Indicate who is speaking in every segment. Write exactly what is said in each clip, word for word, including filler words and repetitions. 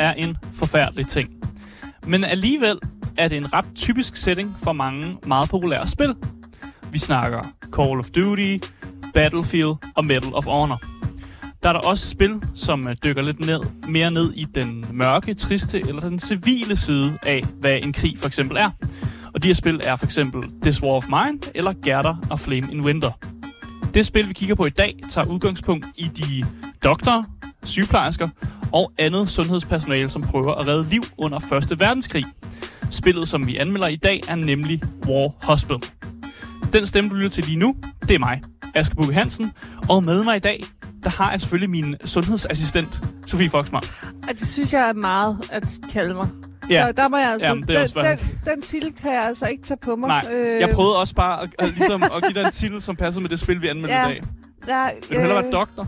Speaker 1: er en forfærdelig ting. Men alligevel er det en ret typisk setting for mange meget populære spil. Vi snakker Call of Duty, Battlefield og Medal of Honor. Der er der også spil, som dykker lidt ned, mere ned i den mørke, triste eller den civile side af, hvad en krig for eksempel er. Og de her spil er for eksempel This War of Mine eller Gerda og Flame in Winter. Det spil, vi kigger på i dag, tager udgangspunkt i de doktorer, sygeplejersker og andet sundhedspersonale, som prøver at redde liv under første verdenskrig. Spillet, som vi anmelder i dag, er nemlig War Hospital. Den stemme, du lytter til lige nu, det er mig, Asger Bukke Hansen, og med mig i dag, der har jeg selvfølgelig min sundhedsassistent, Sofie Foxmar.
Speaker 2: Det synes jeg er meget at kalde mig.
Speaker 1: Ja.
Speaker 2: Der, der må jeg altså,
Speaker 1: Jamen, det er
Speaker 2: den, den, den titel kan jeg altså ikke tage på mig.
Speaker 1: Nej,
Speaker 2: øh,
Speaker 1: jeg prøvede også bare at, at, ligesom, at give dig en titel, som passer med det spil, vi anmelder
Speaker 2: ja,
Speaker 1: i dag.
Speaker 2: Der,
Speaker 1: Vil du hellere være doktor?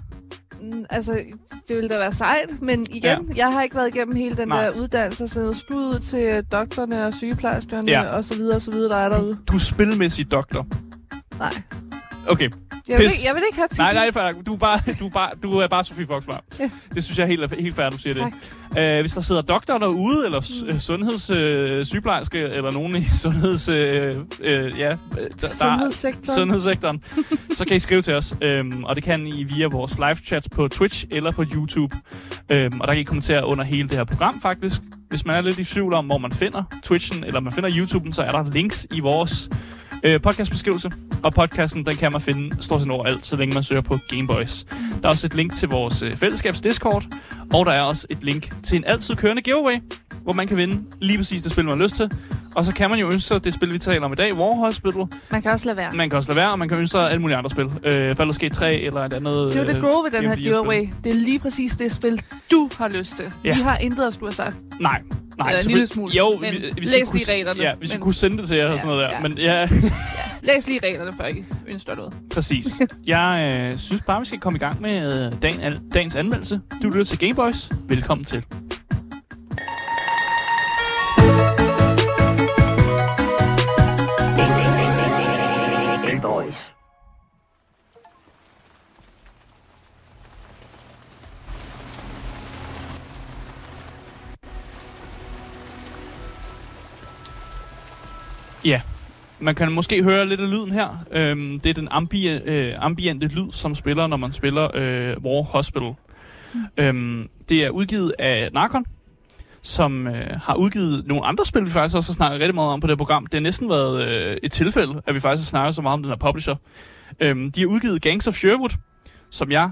Speaker 2: Altså, det ville da være sejt, men igen, ja. jeg har ikke været igennem hele den Nej. der uddannelse, så skud ud til doktorerne og sygeplejerskerne ja. og så videre og så videre, der er derude.
Speaker 1: Du er spilmæssig doktor?
Speaker 2: Nej.
Speaker 1: Okay.
Speaker 2: Jeg vil, ikke, jeg vil ikke have titlen.
Speaker 1: Nej, nej, du er bare, du er bare, du er bare Sofie Foxmar. Ja. Det synes jeg er helt, helt fair, du siger tak. det. Uh, hvis der sidder doktorer derude, eller mm. sundhedssygeplejerske, uh, eller nogen i sundheds, uh, uh, ja, der,
Speaker 2: sundhedssektoren,
Speaker 1: der, sundhedssektoren så kan I skrive til os. Um, og det kan I via vores live-chat på Twitch eller på YouTube. Um, og der kan I kommentere under hele det her program, faktisk. Hvis man er lidt i tvivl om, hvor man finder Twitchen, eller man finder YouTuben, så er der links i vores Øh, podcastbeskrivelse, og podcasten, den kan man finde stort set overalt, så længe man søger på Gameboys. Der er også et link til vores øh, fællesskabs Discord, og der er også et link til en altid kørende giveaway, hvor man kan vinde lige præcis det spil, man har lyst til. Og så kan man jo ønske sig det spil, vi taler om i dag, War Hospital.
Speaker 2: Man kan også lade være.
Speaker 1: Man kan også lade være, og man kan ønske sig alle mulige andre spil. Øh, Baldur's Gate tre eller et andet.
Speaker 2: Det er jo det gode ved den her giveaway. Det er lige præcis det spil, du har lyst til. Ja. Vi har intet at skulle have sagt.
Speaker 1: Nej. Nej,
Speaker 2: eller en lille smule.
Speaker 1: Jo,
Speaker 2: men
Speaker 1: vi, vi
Speaker 2: læs lige reglerne.
Speaker 1: Ja, hvis vi kunne sende det til jer ja, og sådan noget der.
Speaker 2: Ja.
Speaker 1: Men ja.
Speaker 2: ja. Læs lige reglerne, før I ønsker noget.
Speaker 1: Præcis. Jeg øh, synes bare, vi skal komme i gang med øh, dagen, dagens anmeldelse. Du lytter til Gameboys. Velkommen til. Gameboys. Ja, man kan måske høre lidt af lyden her. Øhm, det er den ambie, øh, ambiente lyd, som spiller, når man spiller øh, War Hospital. Mm. Øhm, det er udgivet af Narcon, som øh, har udgivet nogle andre spil, vi faktisk også har snakket rigtig meget om på det program. Det har næsten været øh, et tilfælde, at vi faktisk har snakket så meget om den her publisher. Øhm, de har udgivet Gangs of Sherwood, som jeg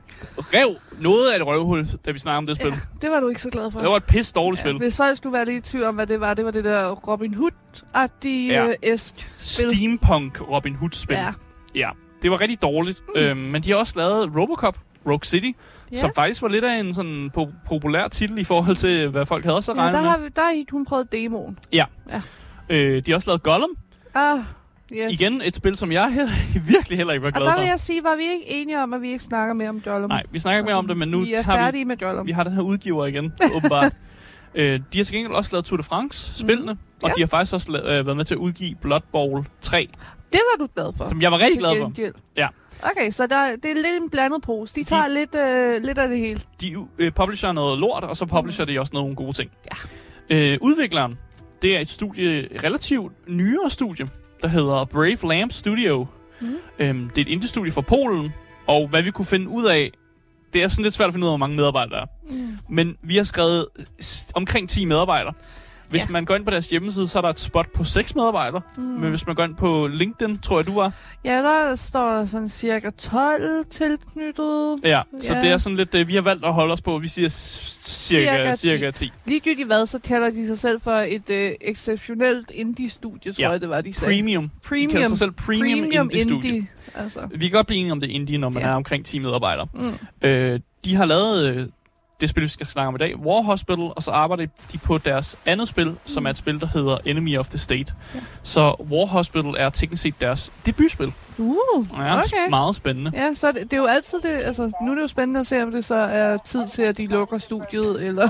Speaker 1: rev noget af et røvhul, da vi snakkede om det spil. Ja,
Speaker 2: det var du ikke så glad for.
Speaker 1: Det var et pisse dårligt
Speaker 2: ja,
Speaker 1: spil.
Speaker 2: Hvis folk skulle være lidt i tvivl om, hvad det var, det var det der Robin Hood-agtige ja. esk spil.
Speaker 1: Steampunk Robin Hood-spil. Ja. ja. Det var rigtig dårligt. Mm. Øhm, men de har også lavet Robocop, Rogue City, yeah. som faktisk var lidt af en sådan po- populær titel i forhold til, hvad folk havde også
Speaker 2: ja,
Speaker 1: regnet
Speaker 2: der
Speaker 1: med.
Speaker 2: har vi, der har hun prøvet demoen.
Speaker 1: Ja. ja. Øh, de har også lavet Gollum.
Speaker 2: Ah. Yes.
Speaker 1: Igen et spil, som jeg heller, virkelig heller ikke var glad for.
Speaker 2: Og der vil jeg sige, var vi ikke enige om, at vi ikke snakker mere om Gollum?
Speaker 1: Nej, vi snakker ikke mere om det, men nu
Speaker 2: vi er
Speaker 1: har
Speaker 2: færdige
Speaker 1: vi,
Speaker 2: med Gollum.
Speaker 1: Vi har den her udgiver igen, åbenbart. øh, de har til gengæld også lavet Tour de France-spillene, mm. og ja. de har faktisk også la- øh, været med til at udgive Blood Bowl tre.
Speaker 2: Det var du glad for?
Speaker 1: Som jeg var rigtig glad for. Ja.
Speaker 2: Okay, så der, det er lidt en blandet pose. De tager de, lidt, øh, lidt af det hele.
Speaker 1: De øh, publisher noget lort, og så publisher mm. de også nogle gode ting.
Speaker 2: Ja.
Speaker 1: Øh, udvikleren, det er et studie, relativt nyere studie, der hedder Brave Lamp Studio. Mm. Øhm, det er et indie-studie fra Polen, og hvad vi kunne finde ud af, det er sådan lidt svært at finde ud af, hvor mange medarbejdere der er. Mm. Men vi har skrevet omkring ti medarbejdere. Hvis ja. man går ind på deres hjemmeside, så er der et spot på seks medarbejdere. Mm. Men hvis man går ind på LinkedIn, tror jeg, du var.
Speaker 2: Ja, der står der sådan cirka tolv tilknyttet.
Speaker 1: Ja, så ja. det er sådan lidt, vi har valgt at holde os på, vi siger cirka, cirka, cirka ti.
Speaker 2: Ligegyldigt hvad, så kalder de sig selv for et øh, exceptionelt indie-studie, tror ja. jeg, det var, de sagde.
Speaker 1: Premium.
Speaker 2: Premium.
Speaker 1: De kalder sig selv Premium, premium Indie-studie.
Speaker 2: Indie, altså.
Speaker 1: Vi kan godt blive enige om det indie, når man ja. er omkring ti medarbejdere.
Speaker 2: Mm.
Speaker 1: Øh, de har lavet øh, det spil, vi skal snakke om i dag, War Hospital, og så arbejder de på deres andet spil, mm. som er et spil, der hedder Enemy of the State. Ja. Så War Hospital er teknisk set deres debutspil.
Speaker 2: Uh,
Speaker 1: ja,
Speaker 2: okay.
Speaker 1: Meget spændende.
Speaker 2: Ja, så det, det er jo altid det, altså nu er det jo spændende at se, om det så er tid til, at de lukker studiet, eller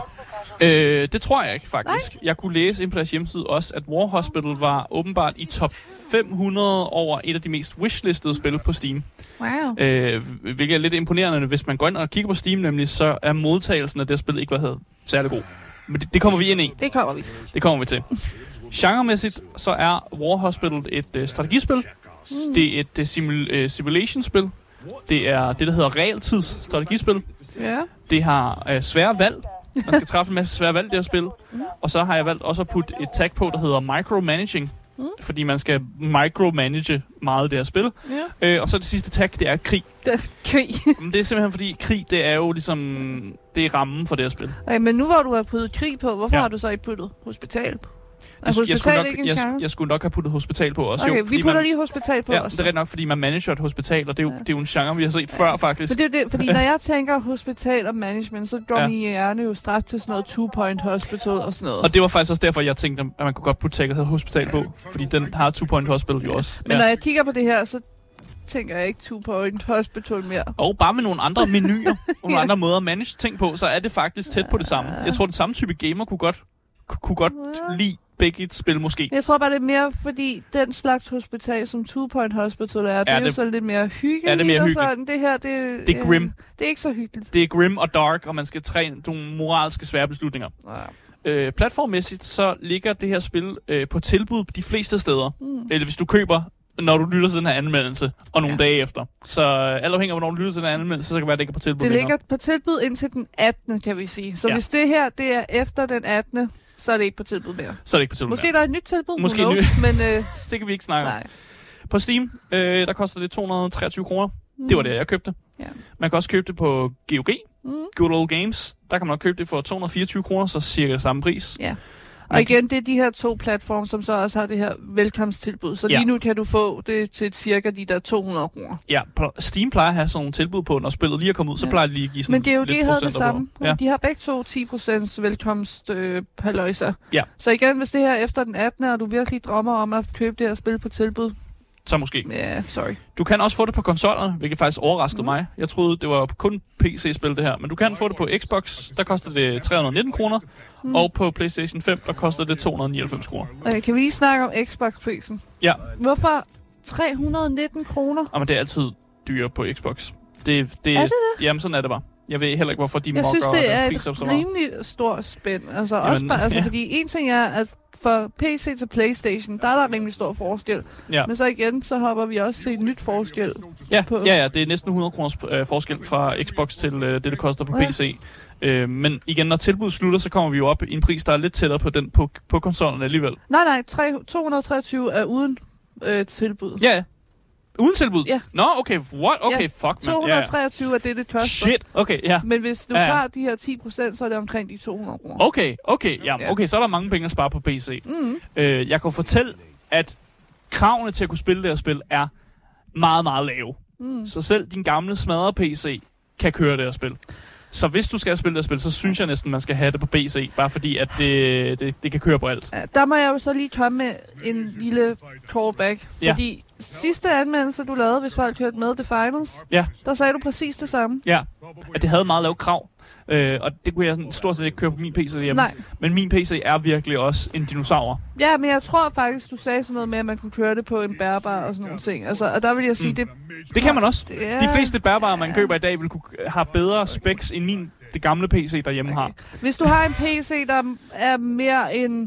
Speaker 1: Øh, det tror jeg ikke, faktisk. Nej. Jeg kunne læse ind på deres hjemmeside også, at War Hospital var åbenbart i top fem hundrede over et af de mest wishlistede spil på Steam.
Speaker 2: Wow.
Speaker 1: Øh, hvilket er lidt imponerende. Hvis man går ind og kigger på Steam, nemlig, så er modtagelsen af det spil ikke været særlig god. Men det, det kommer vi ind i.
Speaker 2: Det kommer vi til.
Speaker 1: Det kommer vi til. Genremæssigt, så er War Hospital et uh, strategispil. Mm. Det er et uh, simul- uh, simulation-spil. Det er det, der hedder realtids strategispil.
Speaker 2: Ja.
Speaker 1: Det har uh, svære valg. Man skal træffe en masse svære valg, det her spil. Mm. Og så har jeg valgt også at putte et tag på, der hedder micromanaging. Mm. Fordi man skal micromanage meget af det her spil. Ja. Øh, og så det sidste tag, det er krig.
Speaker 2: Krig.
Speaker 1: Det er simpelthen fordi, krig, det er jo ligesom, det er rammen for det her spil.
Speaker 2: Okay, men nu hvor du har puttet krig på, hvorfor ja. har du så ikke puttet hospital på?
Speaker 1: Jeg, jeg, jeg, skulle nok, jeg, jeg skulle nok have puttet hospital på også.
Speaker 2: Okay,
Speaker 1: jo,
Speaker 2: vi putter
Speaker 1: man,
Speaker 2: lige hospital på
Speaker 1: ja,
Speaker 2: også.
Speaker 1: det er ret nok, fordi man manager et hospital, og det er jo, ja. det er jo en genre, vi har set ja. før, faktisk.
Speaker 2: For det er det, fordi når jeg tænker hospital og management, så går ja. min hjerne jo straks til sådan noget two-point hospital og sådan noget.
Speaker 1: Og det var faktisk også derfor, jeg tænkte, at man kunne godt putte tagget hospital på, fordi den har two-point hospital jo også.
Speaker 2: Men ja. når jeg kigger på det her, så tænker jeg ikke two-point hospital mere.
Speaker 1: Og bare med nogle andre menuer, og nogle andre måder at manage ting på, så er det faktisk tæt på det samme. Jeg tror, den samme type gamer kunne godt, kunne godt ja. lide begge et spil måske.
Speaker 2: Jeg tror bare, det er mere, fordi den slags hospital, som Two Point Hospital er, ja, det er det, jo sådan lidt mere hyggeligt.
Speaker 1: Ja, det er mere hyggeligt.
Speaker 2: Sådan. Det her, det,
Speaker 1: det er grim.
Speaker 2: Ja, det er ikke så hyggeligt.
Speaker 1: Det er grim og dark, og man skal træne nogle moralske svære beslutninger. Ja. Øh, platformmæssigt, så ligger det her spil øh, på tilbud de fleste steder. Mm. Eller hvis du køber, når du lytter til den her anmeldelse, og nogle ja. dage efter. Så alt afhængig af, hvornår du lytter til den her anmeldelse, så kan det være, at det ikke er på tilbud
Speaker 2: Det
Speaker 1: længere.
Speaker 2: ligger på tilbud indtil den attende, kan vi sige. Så ja. hvis det her, det er efter den attende, så er det ikke på tilbud mere.
Speaker 1: Så er det ikke på tilbud
Speaker 2: Måske
Speaker 1: mere.
Speaker 2: der er et nyt tilbud.
Speaker 1: Måske
Speaker 2: knows,
Speaker 1: ny.
Speaker 2: men øh,
Speaker 1: det kan vi ikke snakke
Speaker 2: nej.
Speaker 1: om. På Steam, øh, der koster det to hundrede og treogtyve kroner. Mm. Det var det, jeg købte. Ja. Man kan også købe det på G O G, mm. Good Old Games. Der kan man også købe det for to hundrede og fireogtyve kroner, så cirka samme pris.
Speaker 2: Ja. Og igen, det er de her to platforme, som så også har det her velkomsttilbud. Så lige ja. nu kan du få det til cirka de der to hundrede kroner.
Speaker 1: Ja, Steam plejer at have sådan nogle tilbud på, når spillet lige er kommet ud, så ja. plejer de lige at give sådan
Speaker 2: lidt procenter. Men det er jo det, havde det samme.
Speaker 1: Ja.
Speaker 2: De har begge to ti procent velkomst øh, haløjser.
Speaker 1: Ja.
Speaker 2: Så igen, hvis det her efter den attende, og du virkelig drømmer om at købe det her spil på tilbud,
Speaker 1: så måske.
Speaker 2: Ja, yeah, sorry.
Speaker 1: Du kan også få det på konsollerne, hvilket faktisk overraskede mm. mig. Jeg troede, det var kun P C-spil, det her. Men du kan få det på Xbox, der koster det tre hundrede og nitten kroner. Mm. Og på PlayStation fem, der koster det to hundrede og nioghalvfems kroner.
Speaker 2: Okay, kan vi lige snakke om Xbox-prisen?
Speaker 1: Ja.
Speaker 2: Hvorfor tre hundrede og nitten kroner?
Speaker 1: Jamen, det er altid dyre på Xbox. Det, det,
Speaker 2: er det det?
Speaker 1: Jamen, sådan er det bare. Jeg ved heller ikke, hvorfor de
Speaker 2: mokker
Speaker 1: deres
Speaker 2: priser
Speaker 1: op så meget.
Speaker 2: Jeg synes, det er et rimelig stort spænd. Altså, Jamen, også bare, altså, ja. Fordi en ting er, at for P C til PlayStation, der er der rimelig stor forskel. Ja. Men så igen, så hopper vi også til et nyt forskel.
Speaker 1: Ja,
Speaker 2: på.
Speaker 1: ja, ja, det er næsten hundrede kroners øh, forskel fra Xbox til øh, det, det koster på ja. P C. Øh, men igen, når tilbuddet slutter, så kommer vi jo op i en pris, der er lidt tættere på den på, på konsollen alligevel.
Speaker 2: Nej, nej, to hundrede og treogtyve er uden øh, tilbud.
Speaker 1: Ja, uden tilbud?
Speaker 2: Ja.
Speaker 1: Nå, okay, what? Okay,
Speaker 2: ja.
Speaker 1: fuck, man.
Speaker 2: to hundrede og treogtyve ja. er det, det koster.
Speaker 1: Shit, okay, ja.
Speaker 2: Men hvis du
Speaker 1: ja, ja.
Speaker 2: tager de her ti procent, så er det omkring de to hundrede kroner.
Speaker 1: Okay, okay, ja, okay, så er der mange penge at spare på P C. Mm-hmm. Øh, jeg kan fortælle, at kravene til at kunne spille det her spil er meget, meget lave. Mm. Så selv din gamle smadrede P C kan køre det her spil. Så hvis du skal spille det her spil, så synes jeg næsten, man skal have det på P C, bare fordi, at det, det, det kan køre på alt.
Speaker 2: Der må jeg jo så lige komme med en lille callback, fordi ja. sidste anmeldelse, du lavede, hvis folk hørte med The Finals,
Speaker 1: ja.
Speaker 2: der sagde du præcis det samme.
Speaker 1: Ja, at det havde meget lave krav, øh, og det kunne jeg sådan stort set ikke køre på min P C hjemme.
Speaker 2: Nej.
Speaker 1: Men min P C er virkelig også en dinosaur.
Speaker 2: Ja, men jeg tror faktisk, du sagde sådan noget med, at man kunne køre det på en bærbar og sådan nogle ting. Altså, og der vil jeg sige, mm. det...
Speaker 1: Det kan man også.
Speaker 2: Det er...
Speaker 1: De fleste bærbare, man køber i dag, vil kunne have bedre specs end min det gamle P C derhjemme okay. har.
Speaker 2: Hvis du har en P C, der er mere end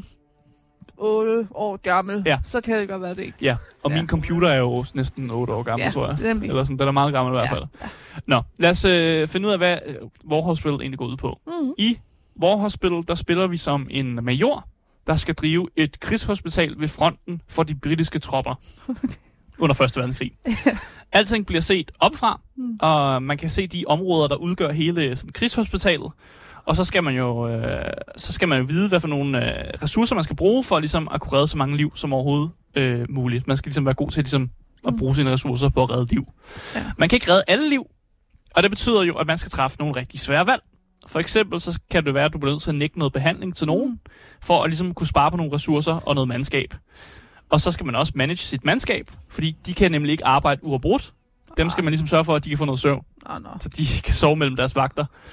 Speaker 2: otte år gammel, ja. så kan det godt være det ikke.
Speaker 1: Ja, og ja. min computer er jo næsten otte år gammel,
Speaker 2: ja,
Speaker 1: tror jeg.
Speaker 2: Nemlig.
Speaker 1: Eller sådan, den er meget gammel i hvert fald. Ja. Nå, lad os øh, finde ud af, hvad War Hospital egentlig går ud på. Mm-hmm. I War Hospital, der spiller vi som en major, der skal drive et krigshospital ved fronten for de britiske tropper. Under første verdenskrig. Alting bliver set opfra, mm. og man kan se de områder, der udgør hele sådan, krigshospitalet. Og så skal man jo øh, så skal man jo vide, hvad for nogle øh, ressourcer man skal bruge for ligesom, at kunne redde så mange liv som overhovedet øh, muligt. Man skal ligesom være god til ligesom, at bruge sine ressourcer på at redde liv. Ja. Man kan ikke redde alle liv, og det betyder jo, at man skal træffe nogle rigtig svære valg. For eksempel så kan det være, at du bliver nødt til at nægte noget behandling til nogen, mm. for at ligesom, kunne spare på nogle ressourcer og noget mandskab. Og så skal man også manage sit mandskab, fordi de kan nemlig ikke arbejde uafbrudt. Dem skal man ligesom sørge for, at de kan få noget søvn,
Speaker 2: oh, no.
Speaker 1: så de kan sove mellem deres vagter.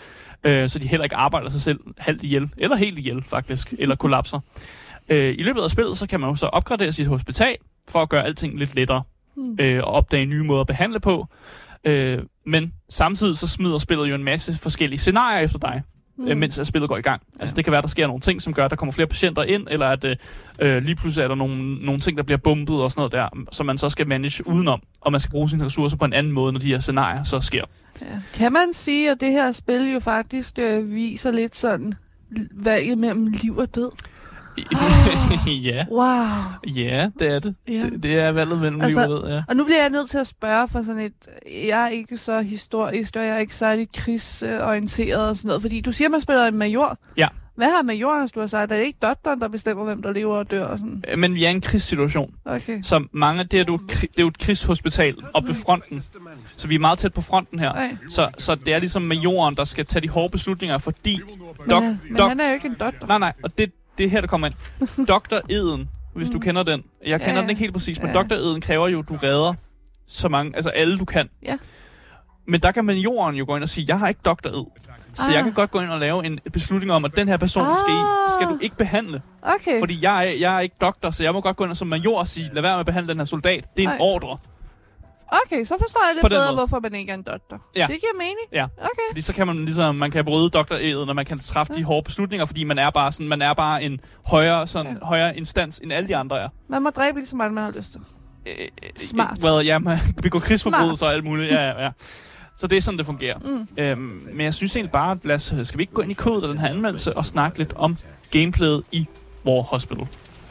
Speaker 1: øh, så de heller ikke arbejder sig selv halvt ihjel, eller helt ihjel faktisk, eller kollapser. Øh, I løbet af spillet, så kan man jo så opgradere sit hospital, for at gøre alting lidt lettere, mm. øh, og opdage nye måder at behandle på. Øh, men samtidig så smider spillet jo en masse forskellige scenarier efter dig, mm. øh, mens spillet går i gang. Ja. Altså det kan være, der sker nogle ting, som gør, at der kommer flere patienter ind, eller at øh, lige pludselig er der nogle, nogle ting, der bliver bombet og sådan noget der, som man så skal manage udenom, og man skal bruge sine ressourcer på en anden måde, når de her scenarier så sker.
Speaker 2: Ja. Kan man sige, at det her spil jo faktisk øh, viser lidt sådan valget mellem liv og død?
Speaker 1: Ja.
Speaker 2: Wow.
Speaker 1: Ja, det er det.
Speaker 2: Ja.
Speaker 1: det. Det er valget mellem
Speaker 2: altså,
Speaker 1: liv og død, ja. Og
Speaker 2: nu bliver jeg nødt til at spørge for sådan et... Jeg er ikke så historisk, og jeg er ikke særlig krigsorienteret og sådan noget, fordi du siger, man spiller en major.
Speaker 1: Ja.
Speaker 2: Hvad har majoren, du har sagt? Er det ikke doktoren, der bestemmer, hvem der lever og dør og sådan?
Speaker 1: Men vi er i en krigssituation.
Speaker 2: Okay.
Speaker 1: Så mange, det er, jo, det er jo et krigshospital oppe ved fronten. Så vi er meget tæt på fronten her. Okay. Så, så det er ligesom majoren, der skal tage de hårde beslutninger, fordi... Dok,
Speaker 2: men, men
Speaker 1: dok,
Speaker 2: han er jo ikke en doktor.
Speaker 1: Nej, nej, og det, det er her, der kommer ind. Doktor Eden, hvis du kender den. Jeg kender ja, den ikke helt præcis, men ja. Doktor Eden kræver jo, at du redder så mange, altså alle du kan.
Speaker 2: Ja.
Speaker 1: Men der kan majoren jo gå ind og sige, jeg har ikke Doktor Ed. Så ah. jeg kan godt gå ind og lave en beslutning om, at den her person ah. skal, I, skal du ikke behandle.
Speaker 2: Okay.
Speaker 1: Fordi jeg er, jeg er ikke doktor, så jeg må godt gå ind og som major og sige, lad være med at behandle den her soldat. Det er en Ej. ordre.
Speaker 2: Okay, så forstår jeg lidt bedre, måde. Hvorfor man ikke er en doktor. Ja. Det giver mening.
Speaker 1: Ja.
Speaker 2: Okay.
Speaker 1: Fordi så kan man ligesom, man kan bryde doktoreden, og man kan træffe ja. de hårde beslutninger, fordi man er bare sådan, man er bare en højere, sådan, ja. højere instans, end alle de andre er.
Speaker 2: Man må dræbe lige så meget, man har lyst til. Smart.
Speaker 1: Well, ja, man begår krigsforbrydelser og alt muligt. Ja, ja, ja. Så det er sådan, det fungerer. Mm. Øhm, men jeg synes egentlig bare, lad os, skal vi ikke gå ind i kodet af den her anmeldelse og snakke lidt om gameplayet i War Hospital.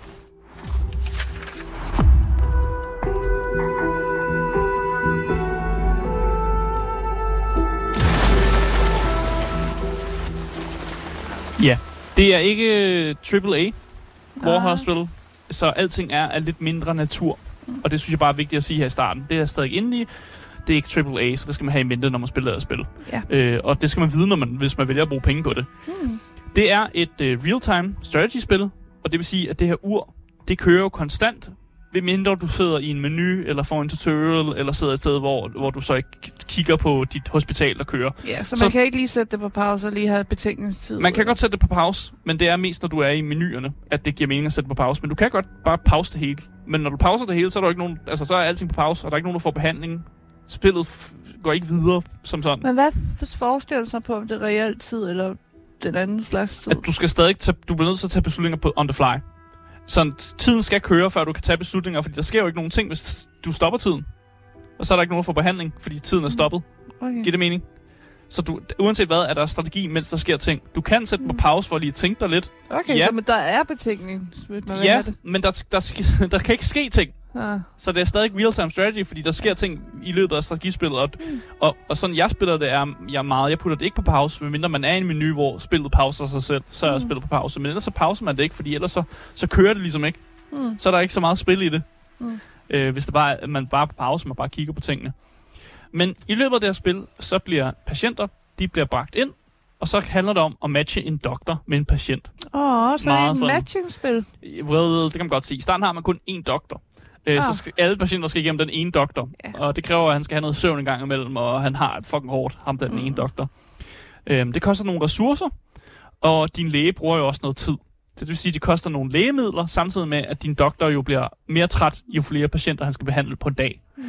Speaker 1: Ja, det er ikke triple A War Hospital, så alting er af lidt mindre natur. Mm. Og det synes jeg bare er vigtigt at sige her i starten. Det er stadig inde i. Det er ikke triple A, så det skal man have i mente, når man spiller et spil. Ja. Øh, og det skal man vide, når man, hvis man vælger at bruge penge på det. Mm. Det er et uh, real-time strategy-spil, og det vil sige, at det her ur, det kører jo konstant, ved mindre du sidder i en menu, eller får en tutorial, eller sidder et sted, hvor, hvor du så ikke kigger på dit hospital, der kører.
Speaker 2: Ja, så man så, kan ikke lige sætte det på pause og lige have betænkningstid?
Speaker 1: Man kan godt sætte det på pause, men det er mest, når du er i menuerne, at det giver mening at sætte på pause. Men du kan godt bare pause det hele. Men når du pauser det hele, så er der ikke nogen, altså så er alting på pause, og der er ikke nogen, der får behandling. Spillet f- går ikke videre som sådan.
Speaker 2: Men hvad forestiller sig på, om det er reelt tid, eller den anden slags tid?
Speaker 1: At du skal stadig tage, du bliver nødt til at tage beslutninger på on the fly. Så tiden skal køre, før du kan tage beslutninger, fordi der sker jo ikke nogen ting, hvis du stopper tiden. Og så er der ikke nogen for behandling, fordi tiden er stoppet. Okay. Giver det mening? Så du, uanset hvad, er der strategi, mens der sker ting. Du kan sætte på pause for at lige tænke dig lidt.
Speaker 2: Okay, ja. Så men der er betænkning, hvis man vil
Speaker 1: ja,
Speaker 2: have det.
Speaker 1: men der, der, der kan ikke ske ting. Ah. Så det er stadig real-time strategy, fordi der sker ting i løbet af strategispillet. Og, mm. og, og sådan jeg spiller det er jeg meget. Jeg putter det ikke på pause, medmindre man er i en menu, hvor spillet pauser sig selv, så er mm. spillet på pause. Men ellers så pauser man det ikke, fordi ellers så, så kører det ligesom ikke. Mm. Så er der ikke så meget spil i det. Mm. Øh, hvis det bare, man bare på pause, man bare kigger på tingene. Men i løbet af det her spil, så bliver patienter, de bliver bragt ind, og så handler det om at matche en doktor med en patient.
Speaker 2: Åh, oh, så er det et matching-spil?
Speaker 1: Well, det kan man godt sige. I starten har man kun én doktor. Øh, oh. Så skal alle patienter skal igennem den ene doktor. Yeah. Og det kræver, at han skal have noget søvn en gang imellem, og han har et fucking hårdt, ham den mm. ene doktor. Øh, det koster nogle ressourcer, og din læge bruger jo også noget tid. Det vil sige, at det koster nogle lægemidler, samtidig med, at din doktor jo bliver mere træt, jo flere patienter han skal behandle på en dag. Mm.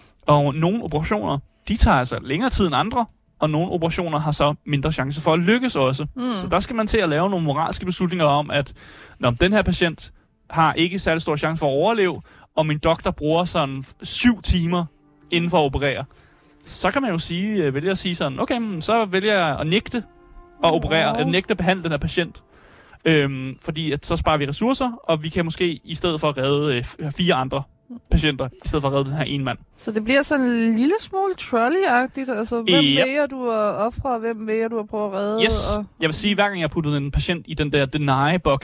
Speaker 1: Og nogle operationer, de tager altså længere tid end andre, og nogle operationer har så mindre chance for at lykkes også. Mm. Så der skal man til at lave nogle moralske beslutninger om, at når den her patient har ikke særlig stor chance for at overleve, og min doktor bruger sådan syv timer inden for at operere, så kan man jo sige, vælge at sige sådan, okay, så vælger jeg at nægte at operere, at nægte at behandle den her patient. Øhm, fordi at så sparer vi ressourcer, og vi kan måske i stedet for at redde øh, fire andre patienter, i stedet for at redde den her ene mand.
Speaker 2: Så det bliver sådan en lille smule trolley-agtigt? Altså, hvem ja. vælger du at ofre, og hvem vælger du at prøve at redde?
Speaker 1: Yes.
Speaker 2: Og...
Speaker 1: Jeg vil sige, hver gang jeg puttede en patient i den der deny-box,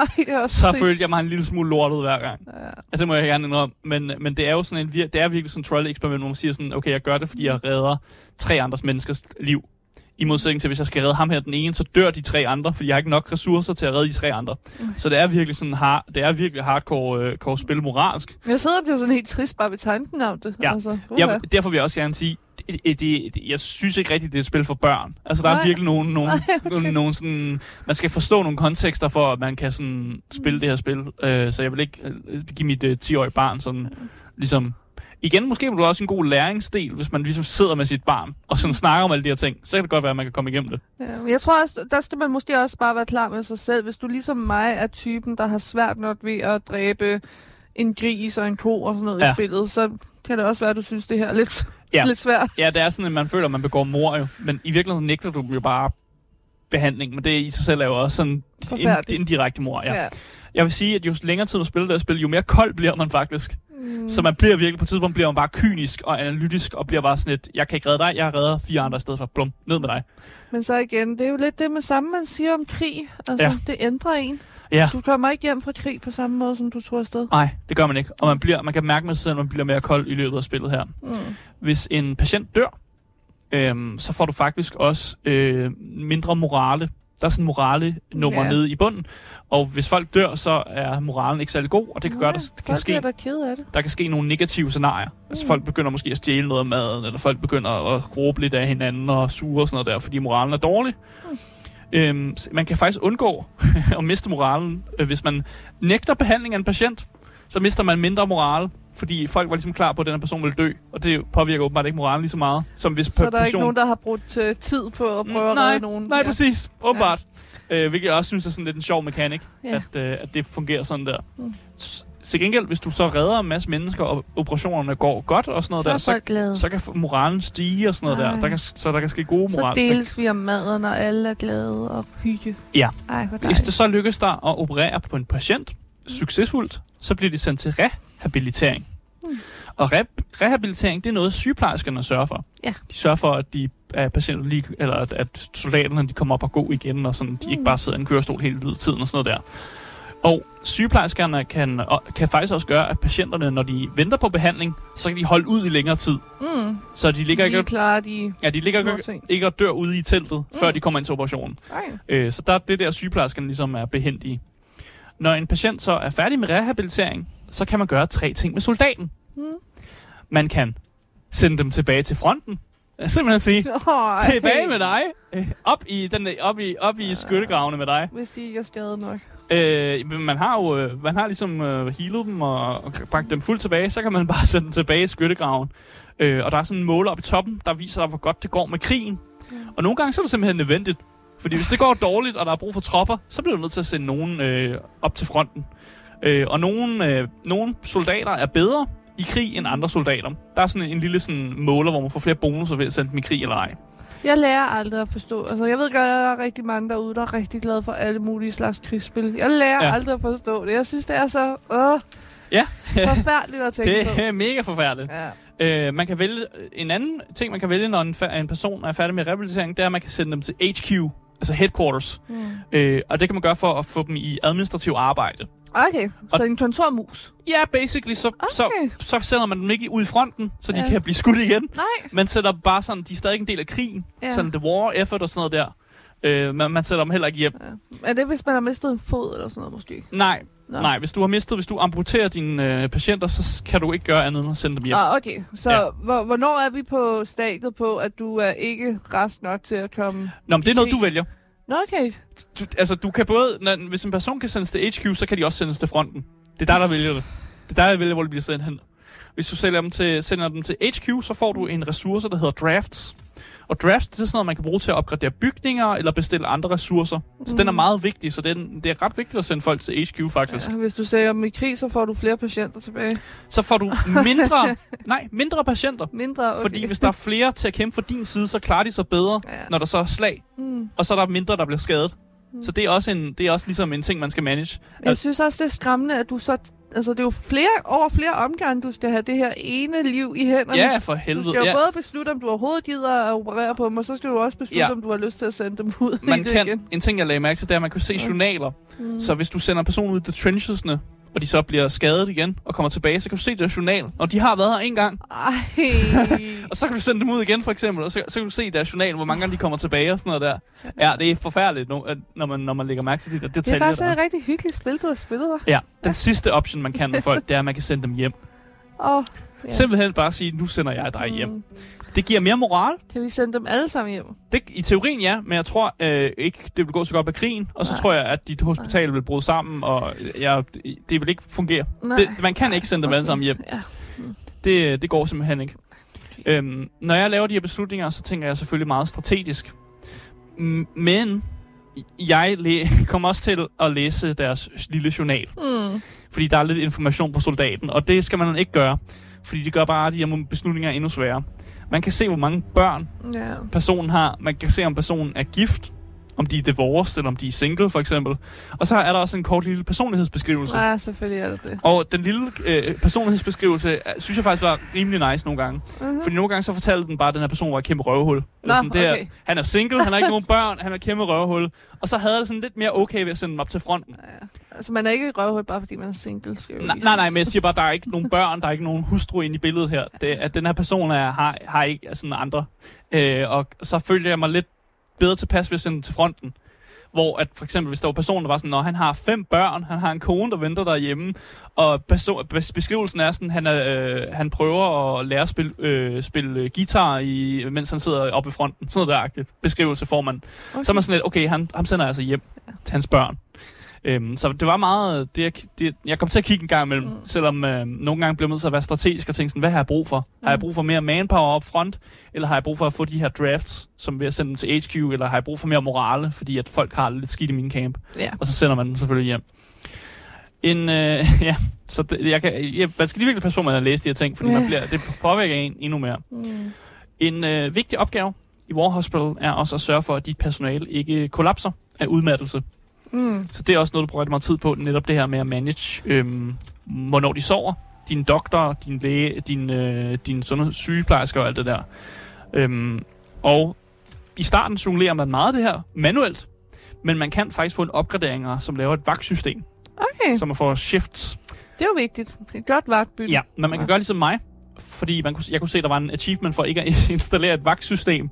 Speaker 2: så
Speaker 1: trist. følte jeg mig en lille smule lortet hver gang. Ja. Altså, det må jeg gerne indrømme. Men, men det er jo sådan en, det er virkelig sådan en trolley-eksperiment, hvor man siger sådan, okay, jeg gør det, fordi jeg redder tre andres menneskers liv. I modsætning til, hvis jeg skal redde ham her den ene, så dør de tre andre, fordi jeg har ikke nok ressourcer til at redde de tre andre. Mm. Så det er virkelig sådan hard, det er virkelig hardcore uh, spil moralsk.
Speaker 2: Jeg sidder og bliver sådan helt trist bare ved tanken om det.
Speaker 1: Ja.
Speaker 2: Altså, uh-huh.
Speaker 1: jeg, derfor vil jeg også gerne sige, det, det, det, jeg synes ikke rigtigt, det er et spil for børn. Altså, der Nej. er virkelig nogle, nogle, Nej, okay. nogle sådan... Man skal forstå nogle kontekster for, at man kan sådan spille mm. det her spil. Uh, så jeg vil ikke uh, give mit uh, ti-årige barn sådan, ligesom... Igen, måske vil du også en god læringsdel, hvis man ligesom sidder med sit barn og sådan snakker om alle de her ting. Så kan det godt være, at man kan komme igennem det.
Speaker 2: Ja, jeg tror også, der skal man måske også bare være klar med sig selv. Hvis du ligesom mig er typen, der har svært nok ved at dræbe en gris og en ko og sådan noget ja. i spillet, så kan det også være, at du synes, det her er lidt, ja. lidt svært.
Speaker 1: Ja, det er sådan, at man føler, at man begår mord jo. Men i virkeligheden nægter du jo bare behandling. Men det i sig selv er jo også sådan en, en direkte mord. Ja. Ja. Jeg vil sige, at jo længere tid man spiller det her spil, jo mere kold bliver man faktisk. Mm. Så man bliver virkelig, på et tidspunkt bliver man bare kynisk og analytisk, og bliver bare sådan et, jeg kan ikke redde dig, jeg har reddet fire andre i stedet for, blum, ned med dig. Men
Speaker 2: så igen, det er jo lidt det med samme, man siger om krig. Altså, ja. det ændrer en.
Speaker 1: Ja.
Speaker 2: Du kommer ikke hjem fra krig på samme måde, som du tror afsted.
Speaker 1: Nej, det gør man ikke. Og man, bliver, man kan mærke med sig selv, at man bliver mere kold i løbet af spillet her. Mm. Hvis en patient dør, øhm, så får du faktisk også øh, mindre morale. Der er sådan en morale-nummer ja. nede i bunden. Og hvis folk dør, så er moralen ikke særlig god, og det kan Nej, gøre, der kan ske,
Speaker 2: der, ked af det.
Speaker 1: der kan ske nogle negative scenarier. Mm. Altså folk begynder måske at stjæle noget af maden, eller folk begynder at råbe lidt af hinanden og sure og sådan noget der, fordi moralen er dårlig. Mm. Øhm, man kan faktisk undgå at miste moralen, øh, hvis man nægter behandling af en patient, så mister man mindre morale. Fordi folk var ligesom klar på, at den her person ville dø, og det påvirker åbenbart ikke moralen lige så meget, som hvis
Speaker 2: så person... Så der er ikke nogen, der har brugt uh, tid på at prøve mm,
Speaker 1: at
Speaker 2: redde nogen?
Speaker 1: Nej, ja. præcis. Åbenbart. Ja. Uh, hvilket jeg også synes er sådan lidt en sjov mekanik, ja. at, uh, at det fungerer sådan der. Mm. Til gengæld, hvis du så redder en masse mennesker, og operationerne går godt og sådan noget
Speaker 2: så
Speaker 1: der, så, så kan moralen stige og sådan noget Ej. der. der kan, så der kan ske gode moral.
Speaker 2: Så deles vi om maden, og alle er glade og hygge.
Speaker 1: Ja.
Speaker 2: Ej,
Speaker 1: hvis det så lykkes der at operere på en patient mm. succesfuldt, så bliver de sendt til rehabilitering. Hmm. Og re- rehabilitering, det er noget, sygeplejerskerne sørger for.
Speaker 2: Ja.
Speaker 1: De sørger for, at de at patienter lige, eller at, at soldaterne de kommer op og gå igen, og sådan, de hmm. ikke bare sidder i en kørestol hele tiden og sådan noget der. Og sygeplejerskerne kan, og, kan faktisk også gøre, at patienterne, når de venter på behandling, så kan de holde ud i længere tid. Mm. Så de ligger, ikke,
Speaker 2: klarer de,
Speaker 1: ja, de ligger ikke, ikke og dør ude i teltet, mm. før de kommer ind til operationen. Øh, så der er det der, sygeplejerskerne ligesom er behendige. Når en patient så er færdig med rehabilitering, så kan man gøre tre ting med soldaten. Mm. Man kan sende dem tilbage til fronten. Simpelthen sige, oh, tilbage med dig. Op i, den, op i, op i skyttegravene med dig.
Speaker 2: Hvis de ikke er skadet nok.
Speaker 1: Øh, man har jo man har ligesom øh, healet dem og, og bragt dem fuldt tilbage. Så kan man bare sende dem tilbage i skyttegraven. Øh, og der er sådan en måler oppe i toppen, der viser dig, hvor godt det går med krigen. Mm. Og nogle gange så er det simpelthen nødvendigt. Fordi hvis det går dårligt, og der er brug for tropper, så bliver du nødt til at sende nogen øh, op til fronten. Øh, og nogle, øh, nogle soldater er bedre i krig end andre soldater. Der er sådan en, en lille sådan, måler, hvor man får flere bonusser ved at sende dem i krig eller ej.
Speaker 2: Jeg lærer aldrig at forstå. Altså, jeg ved godt, at der er rigtig mange derude, der er rigtig glade for alle mulige slags krigsspil. Jeg lærer ja. aldrig at forstå det. Jeg synes, det er så øh,
Speaker 1: ja.
Speaker 2: forfærdeligt at tænke
Speaker 1: det
Speaker 2: på.
Speaker 1: Det er mega forfærdeligt. Ja. Øh, man kan vælge, en anden ting, man kan vælge, når en, en person er færdig med rehabilitering, det er, at man kan sende dem til H Q, altså headquarters. Mm. Øh, og det kan man gøre for at få dem i administrativ arbejde.
Speaker 2: Okay, og så en kontormus?
Speaker 1: Ja, basically, så, okay. så, så sender man dem ikke ud i fronten, så de ja. kan blive skudt igen.
Speaker 2: Nej.
Speaker 1: Man sætter bare sådan, de er stadig en del af krigen. Ja. Sådan the war effort og sådan noget der. Øh, men man sætter dem heller ikke hjem.
Speaker 2: Ja. Er det, hvis man har mistet en fod eller sådan noget måske?
Speaker 1: Nej, Nå. nej. Hvis du har mistet, hvis du amputerer dine øh, patienter, så kan du ikke gøre andet end at sende dem hjem.
Speaker 2: Ah, okay. Så ja. hvor, hvornår er vi på stadiet på, at du er ikke rask nok til at komme?
Speaker 1: Nå, men det er noget, du vælger.
Speaker 2: Nå, okay.
Speaker 1: Du, altså, du kan både... Når, hvis en person kan sendes til H Q, så kan de også sendes til fronten. Det er der, der vælger det. Det er der, der vælger, hvor de bliver sendt hen. Hvis du sender dem til, sender dem til H Q, så får du en ressource, der hedder drafts. Og drafts, det er sådan noget, man kan bruge til at opgradere bygninger eller bestille andre ressourcer. Så mm. den er meget vigtig, så det er, det er ret vigtigt at sende folk til H Q, faktisk. Ja,
Speaker 2: hvis du siger om i krig, så får du flere patienter tilbage.
Speaker 1: Så får du mindre... nej, mindre patienter.
Speaker 2: Mindre, okay.
Speaker 1: Fordi hvis der er flere til at kæmpe for din side, så klarer de sig bedre, ja. når der så er slag. Mm. Og så er der mindre, der bliver skadet. Mm. Så det er, også en, det er også ligesom en ting, man skal manage.
Speaker 2: Jeg altså, synes også, det er skræmmende, at du så... Altså, det er jo flere, over flere omgange, du skal have det her ene liv i hænderne.
Speaker 1: Ja, for helvede.
Speaker 2: Du skal jo
Speaker 1: ja.
Speaker 2: både beslutte, om du overhovedet gider at operere på dem, og så skal du også beslutte, ja. om du har lyst til at sende dem ud
Speaker 1: man
Speaker 2: i det
Speaker 1: kan,
Speaker 2: igen.
Speaker 1: En ting, jeg lagde mærke til, det er, at man kan se journaler. Mm. Så hvis du sender en person ud i the trenches'ne, og de så bliver skadet igen og kommer tilbage, så kan du se deres journal. Og de har været her en gang. Og så kan du sende dem ud igen, for eksempel, og så, så kan du se deres journal, hvor mange gange de kommer tilbage og sådan noget der. Ja, det er forfærdeligt, når man, når man lægger mærke til de der detaljer.
Speaker 2: Det er faktisk
Speaker 1: der.
Speaker 2: et rigtig hyggeligt spil, du har spillet, hva'?
Speaker 1: Ja, den ja. sidste option, man kan med folk, det er, at man kan sende dem hjem.
Speaker 2: Oh, yes.
Speaker 1: Simpelthen bare sige, nu sender jeg dig hjem. Mm. Det giver mere moral.
Speaker 2: Kan vi sende dem alle sammen hjem?
Speaker 1: Det, i teorien ja, men jeg tror øh, ikke, det vil gå så godt med krigen. Og så Nej. tror jeg, at dit hospital Nej. vil bryde sammen, og ja, det, det vil ikke fungere. Det, man kan ikke sende dem okay. alle sammen hjem. Ja. Mm. Det, det går simpelthen ikke. Øhm, når jeg laver de her beslutninger, så tænker jeg selvfølgelig meget strategisk. Men jeg læ- kommer også til at læse deres lille journal. Mm. Fordi der er lidt information på soldaten, og det skal man ikke gøre. Fordi det gør bare, at de her beslutninger er endnu sværere. Man kan se, hvor mange børn yeah. personen har. Man kan se, om personen er gift, om de er divorced, eller om de er single, for eksempel. Og så er der også en kort lille personlighedsbeskrivelse.
Speaker 2: Ja, selvfølgelig er det det.
Speaker 1: Og den lille øh, personlighedsbeskrivelse, synes jeg faktisk var rimelig nice nogle gange. Uh-huh. Fordi nogle gange så fortalte den bare, at den her person var et kæmpe røvhul. Nå, sådan, det okay. er, han er single, han har ikke nogen børn, han er et kæmpe røvhul. Og så havde det sådan lidt mere okay ved at sende dem op til fronten.
Speaker 2: Ja. Altså, man er ikke et røvhul, bare fordi man er single.
Speaker 1: Nej, nej, nej, men jeg siger bare, at der er ikke nogen børn, der er ikke nogen hustru inde i billedet her. Det, at den her person er, har, har ikke sådan andre. Øh, og så følte jeg mig lidt bedre tilpas ved at sende dem til fronten. Hvor at for eksempel, hvis der var personen, der var sådan, når han har fem børn, han har en kone, der venter derhjemme, og person, beskrivelsen er sådan, han, er, øh, han prøver at lære at spille, øh, spille guitar, i, mens han sidder oppe i fronten. Sådan noget der-agtigt. Beskrivelse får man. Okay. Så er man sådan lidt, okay, han, ham sender altså hjem ja. til hans børn. Øhm, så det var meget, det, jeg, det, jeg kom til at kigge en gang imellem, mm. selvom øh, nogle gange blev man nødt til at være strategisk og tænke sådan, hvad har jeg brug for? Mm. Har jeg brug for mere manpower op front, eller har jeg brug for at få de her drafts, som ved at sende dem til H Q, eller har jeg brug for mere morale, fordi at folk har lidt skidt i min camp, yeah. og så sender man dem selvfølgelig hjem. En, øh, ja, så det, jeg kan, jeg, man skal lige virkelig passe på, at man læser de her ting, fordi man bliver, det påvirker en endnu mere. Mm. En øh, vigtig opgave i War Hospital er også at sørge for, at dit personale ikke kollapser af udmattelse. Mm. Så det er også noget, du bruger rigtig meget tid på, netop det her med at manage, øhm, hvornår de sover. Din doktor, din læge, din, øh, din sundhedssygeplejersker og alt det der. Øhm, og i starten jonglerer man meget det her manuelt, men man kan faktisk få en opgradering, som laver et vagtsystem. Okay. Så man får shifts.
Speaker 2: Det er jo vigtigt. Et godt vagtbytte.
Speaker 1: Ja, men man kan gøre ligesom mig, fordi man kunne, jeg kunne se, at der var en achievement for ikke at installere et vagtsystem.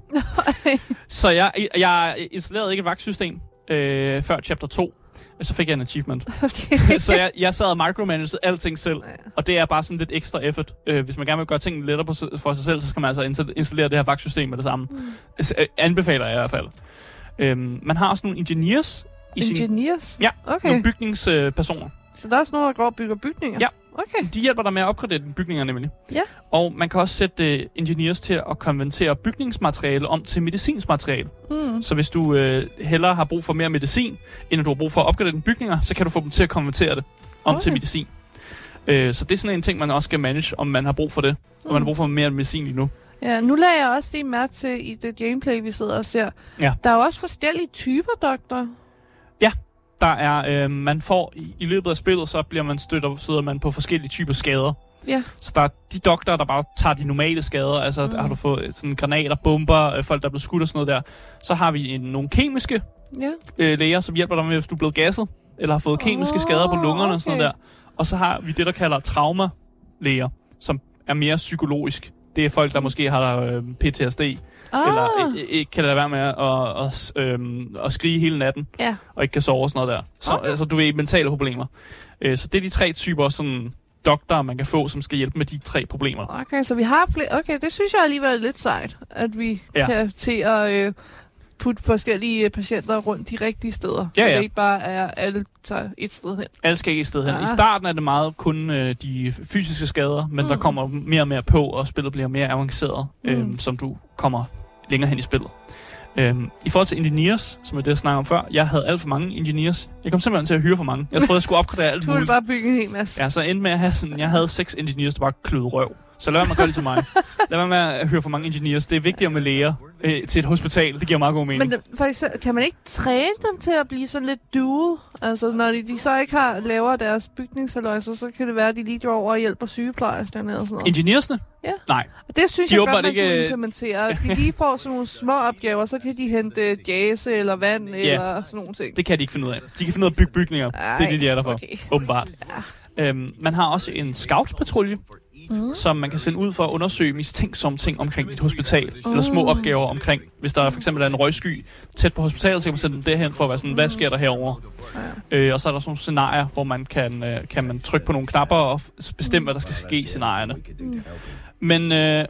Speaker 1: Så jeg, jeg installerede ikke et vagtsystem. Øh, før chapter to, så fik jeg en achievement. Okay. Så jeg, jeg sad og micromanagede alting selv, ja. Og det er bare sådan lidt ekstra effort. Øh, hvis man gerne vil gøre tingene lettere på, for sig selv, så skal man altså installere det her vagtsystem med det samme. Mm. Øh, anbefaler jeg i hvert fald. Øh, man har også nogle engineers. I
Speaker 2: engineers?
Speaker 1: Sin, ja, okay. Nogle bygningspersoner. Øh,
Speaker 2: så der er også nogen, der går og bygger bygninger?
Speaker 1: Ja.
Speaker 2: Okay.
Speaker 1: De hjælper dig med at opgradere bygninger nemlig.
Speaker 2: Ja.
Speaker 1: Og man kan også sætte uh, engineers til at konvertere bygningsmateriale om til medicinsk materiale. Mm. Så hvis du uh, hellere har brug for mere medicin, end du har brug for at opgradere dine bygninger, så kan du få dem til at konvertere det om okay. til medicin. Uh, så det er sådan en ting, man også skal manage, om man har brug for det. Mm. Om man har brug for mere medicin lige nu.
Speaker 2: Ja, nu lader jeg også lige mærke til i det gameplay, vi sidder og ser. Ja. Der er jo også forskellige typer doktor.
Speaker 1: Ja. Der er, øh, man får i, i løbet af spillet, så bliver man stødt og sidder man på forskellige typer skader. Ja. Så der er de doktorer, der bare tager de normale skader. Altså mm. har du fået sådan granater, bomber, øh, folk der er blevet skudt og sådan noget der. Så har vi en, nogle kemiske ja. øh, læger, som hjælper dig med, hvis du er blevet gasset, eller har fået kemiske oh, skader på lungerne okay. og sådan noget der. Og så har vi det, der kalder trauma-læger, som er mere psykologisk. Det er folk, der måske har øh, P T S D. Ah. Eller ikke kan lade være med at, at, at, øhm, at skrige hele natten, ja. Og ikke kan sove og sådan noget der. Så okay. altså, du ved, mentale problemer. Øh, så det er de tre typer sådan, doktorer, man kan få, som skal hjælpe med de tre problemer.
Speaker 2: Okay, så vi har flere. Okay, det synes jeg alligevel er lidt sejt, at vi ja. kan til at øh, putte forskellige patienter rundt de rigtige steder. Ja, så ja. det ikke bare er, alle tager et sted hen.
Speaker 1: Alle skal ikke et sted hen. Ah. I starten er det meget kun øh, de fysiske skader, men mm. der kommer mere og mere på, og spillet bliver mere avanceret, mm. øh, som du kommer længere hen i spillet. Øhm, I forhold til engineers, som er det, jeg snakker om før, jeg havde alt for mange engineers. Jeg kom simpelthen til at hyre for mange. Jeg troede, jeg skulle opgradere alt muligt.
Speaker 2: Du ville bare bygge en hel masse.
Speaker 1: Ja, så endte med at have sådan, jeg havde seks engineers, der bare kløede røv. Så lad være med at gøre det til mig. Lad være med at høre for mange engineers. Det er vigtigere med læger øh, til et hospital. Det giver meget god mening.
Speaker 2: Men for eksempel, kan man ikke træne dem til at blive sådan lidt dual? Altså, når de, de så ikke har laver deres bygningsforløjser, så kan det være, at de lige går over og hjælper sygeplejerskerne og sådan noget.
Speaker 1: Engineersne?
Speaker 2: Ja.
Speaker 1: Nej.
Speaker 2: Og det synes de jeg godt, man ikke... kunne implementere. De lige får sådan nogle små opgaver, så kan de hente jazze eller vand yeah. eller sådan nogle ting.
Speaker 1: Det kan de ikke finde ud af. De kan finde ud af at bygge bygninger. Ej, det er det, de er der for. Okay. Åbenbart. Ja. Øhm, man har også en scout-patrulje, mm. som man kan sende ud for at undersøge mistænksomme ting omkring dit hospital, uh. eller små opgaver omkring. Hvis der for eksempel er en røgsky tæt på hospitalet, så kan man sende dem derhen for at være sådan, mm. hvad sker der herovre? Ja. Øh, og så er der sådan nogle scenarier, hvor man kan, øh, kan man trykke på nogle knapper og bestemme, hvad der skal ske i scenarierne. Mm. Men øh,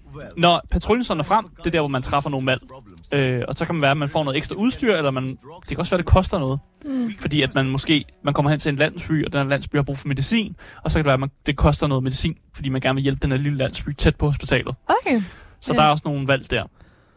Speaker 1: når patruljen så når frem, det er der, hvor man træffer nogle valg. Øh, og så kan man være, at man får noget ekstra udstyr, eller man, det kan også være, at det koster noget. Mm. Fordi at man måske man kommer hen til en landsby, og den landsby har brug for medicin, og så kan det være, at man, det koster noget medicin, fordi man gerne vil hjælpe den her lille landsby tæt på hospitalet.
Speaker 2: Okay.
Speaker 1: Så yeah. der er også nogle valg der.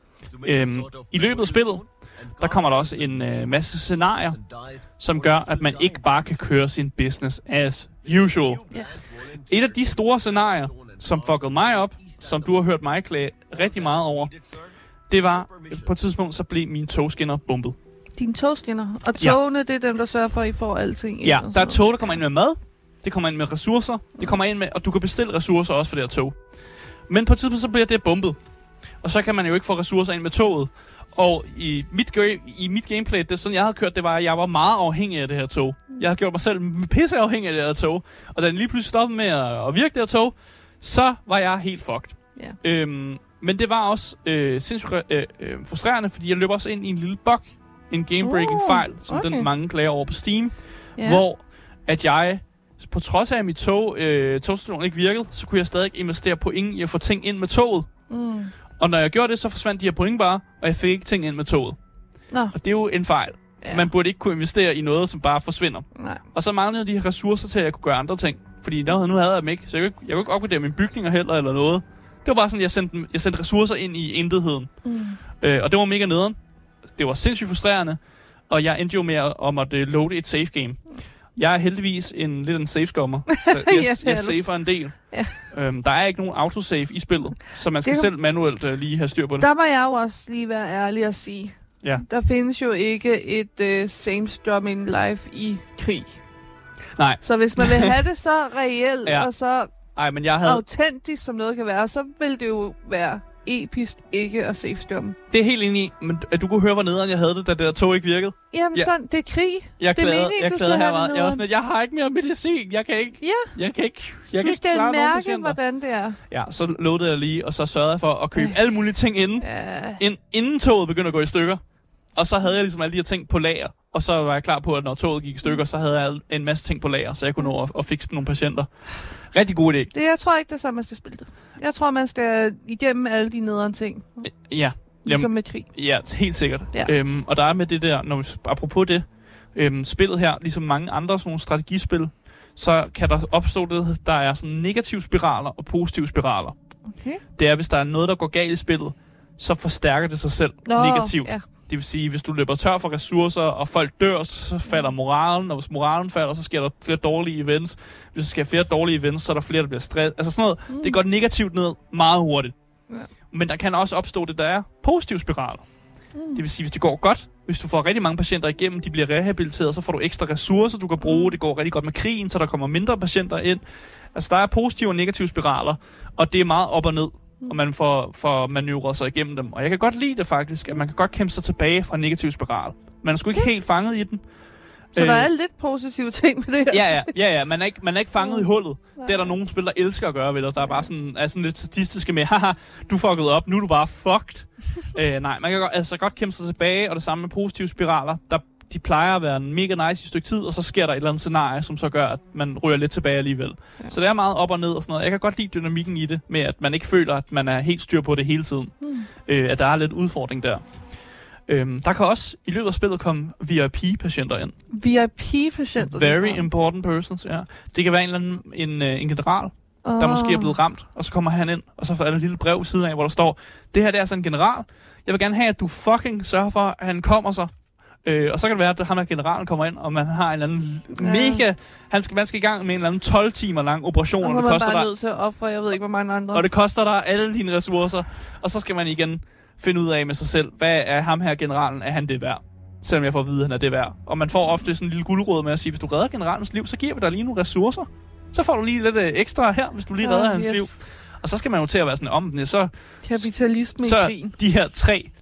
Speaker 1: Øhm, I løbet af spillet, der kommer der også en øh, masse scenarier, som gør, at man ikke bare kan køre sin business as usual. Yeah. Et af de store scenarier, som fuckede mig op, som du har hørt mig klage rigtig meget over, det var, på et tidspunkt, så blev mine togskinner bumpet. Dine
Speaker 2: togskinner? Og togene, ja. Det er dem, der sørger for, at I får alting ind?
Speaker 1: Ja, der er tog, der kommer ind med mad, det kommer ind med ressourcer, det kommer ind med, og du kan bestille ressourcer også for det her tog. Men på et tidspunkt, så bliver det bumpet. Og så kan man jo ikke få ressourcer ind med toget. Og i mit, i mit gameplay, det sådan jeg havde kørt, det var, at jeg var meget afhængig af det her tog. Jeg havde gjort mig selv pisse afhængig af det her tog. Og da den lige pludselig stoppede med at, at virke det her tog, så var jeg helt fucked. Yeah. Øhm, men det var også øh, sindssygt øh, øh, frustrerende, fordi jeg løb også ind i en lille bug, en game-breaking uh, fejl, som okay. den mange klager over på Steam, yeah. hvor at jeg, på trods af at mit tog, øh, togstation ikke virkede, så kunne jeg stadig investere point i at få ting ind med toget. Mm. Og når jeg gjorde det, så forsvandt de her point bare, og jeg fik ikke ting ind med toget. Nå. Og det er jo en fejl. Yeah. Man burde ikke kunne investere i noget, som bare forsvinder. Nej. Og så manglede de her ressourcer til, at jeg kunne gøre andre ting. Fordi nu havde jeg dem ikke, så jeg kunne ikke, jeg kunne ikke opgradere mine bygninger heller eller noget. Det var bare sådan, jeg sendte, jeg sendte ressourcer ind i intetheden. Mm. Øh, og det var mega nederen. Det var sindssygt frustrerende. Og jeg endte jo med at, om at loade et save game. Jeg er heldigvis en lidt en safe-skummer. Jeg, jeg, jeg safer en del. Ja. Øhm, der er ikke nogen autosave i spillet, så man skal det, selv manuelt uh, lige have styr på det.
Speaker 2: Der må jeg jo også lige være ærlig at sige. Ja. Der findes jo ikke et uh, same strum in life i krig. Nej. Så hvis man vil have det så reelt ja. og så Ej, men jeg havde... autentisk, som noget kan være, så vil det jo være episk ikke at safe-størme.
Speaker 1: Det er helt enig i, men at du kunne høre, hvor nederen jeg havde det, da det der tog ikke virkede.
Speaker 2: Jamen ja. sådan, det er krig.
Speaker 1: Jeg
Speaker 2: det er
Speaker 1: meningen, jeg du skal have meget. Jeg var sådan, at jeg har ikke mere medicin. Jeg kan ikke,
Speaker 2: ja.
Speaker 1: jeg kan ikke, jeg
Speaker 2: du
Speaker 1: kan ikke klare
Speaker 2: nogen patienter. Du skal mærke, hvordan det er.
Speaker 1: Ja, så loadede jeg lige, og så sørgede jeg for at købe alle mulige ting inden, ja. ind, inden toget begyndte at gå i stykker. Og så havde jeg ligesom alle de her ting på lager. Og så var jeg klar på, at når toget gik i stykker, så havde jeg en masse ting på lager, så jeg kunne nå at, at fikse nogle patienter. Rigtig god idé.
Speaker 2: Det, jeg tror ikke, det er så, man skal spille det. Jeg tror, man skal igennem alle de nederen ting.
Speaker 1: Ja.
Speaker 2: Ligesom Jamen, med krig.
Speaker 1: Ja, helt sikkert. Ja. Øhm, og der er med det der, når vi, apropos det, øhm, spillet her, ligesom mange andre sådan nogle strategispil, så kan der opstå det, der er sådan negative spiraler og positive spiraler. Okay. Det er, hvis der er noget, der går galt i spillet, så forstærker det sig selv Nå, negativt. Ja. Det vil sige, hvis du løber tør for ressourcer, og folk dør, så falder moralen, og hvis moralen falder, så sker der flere dårlige events. Hvis der sker flere dårlige events, så er der flere, der bliver stresset. Altså sådan noget, mm. det går negativt ned meget hurtigt. Ja. Men der kan også opstå det, der er positive spiraler. Mm. Det vil sige, hvis det går godt, hvis du får rigtig mange patienter igennem, de bliver rehabiliteret, så får du ekstra ressourcer, du kan bruge. Mm. Det går rigtig godt med krigen, så der kommer mindre patienter ind. Altså der er positive og negative spiraler, og det er meget op og ned. Og man får, får manøvret sig igennem dem. Og jeg kan godt lide det faktisk, at man kan godt kæmpe sig tilbage fra en negativ spiral. Man er sgu ikke okay. helt fanget i den.
Speaker 2: Så øh, der er lidt positive ting med det her.
Speaker 1: Ja, ja, ja, ja. Man er ikke, man er ikke fanget mm. i hullet. Nej. Det er der nogle spil, der elsker at gøre ved dig. Der er bare sådan, er sådan lidt statistiske med, haha, du fuckede op, nu er du bare fucked. øh, nej, man kan godt, altså godt kæmpe sig tilbage, og det samme med positive spiraler. Der, de plejer at være mega nice i et stykke tid, og så sker der et eller andet scenarie, som så gør, at man ryger lidt tilbage alligevel. Ja. Så det er meget op og ned og sådan noget. Jeg kan godt lide dynamikken i det, med at man ikke føler, at man er helt styr på det hele tiden. Mm. Øh, at der er lidt udfordring der. Øhm, der kan også i løbet af spillet komme V I P-patienter ind.
Speaker 2: V I P-patienter?
Speaker 1: Very important persons, ja. Det kan være en eller anden en, en general, oh. der måske er blevet ramt, og så kommer han ind, og så er der et lille brev ved siden af, hvor der står, det her det er sådan en general. Jeg vil gerne have, at du fucking sørger for, at han kommer så. Øh, og så kan det være, at ham her generalen kommer ind, og man har en eller anden ja. mega... Han skal, man skal i gang med en eller anden tolv timer lang operation, og,
Speaker 2: og
Speaker 1: det koster
Speaker 2: bare
Speaker 1: dig...
Speaker 2: nødt til at ofre, jeg ved ikke, hvor mange andre...
Speaker 1: Og det koster dig alle dine ressourcer, og så skal man igen finde ud af med sig selv, hvad er ham her generalen, er han det værd? Selvom jeg får at vide, at han er det værd. Og man får ofte sådan en lille guldråd med at sige, hvis du redder generalens liv, så giver vi dig lige nogle ressourcer. Så får du lige lidt ekstra her, hvis du lige redder oh, hans yes. liv. Og så skal man jo til at være sådan om den, så...
Speaker 2: Kapitalisme
Speaker 1: så
Speaker 2: i krigen.
Speaker 1: De her tre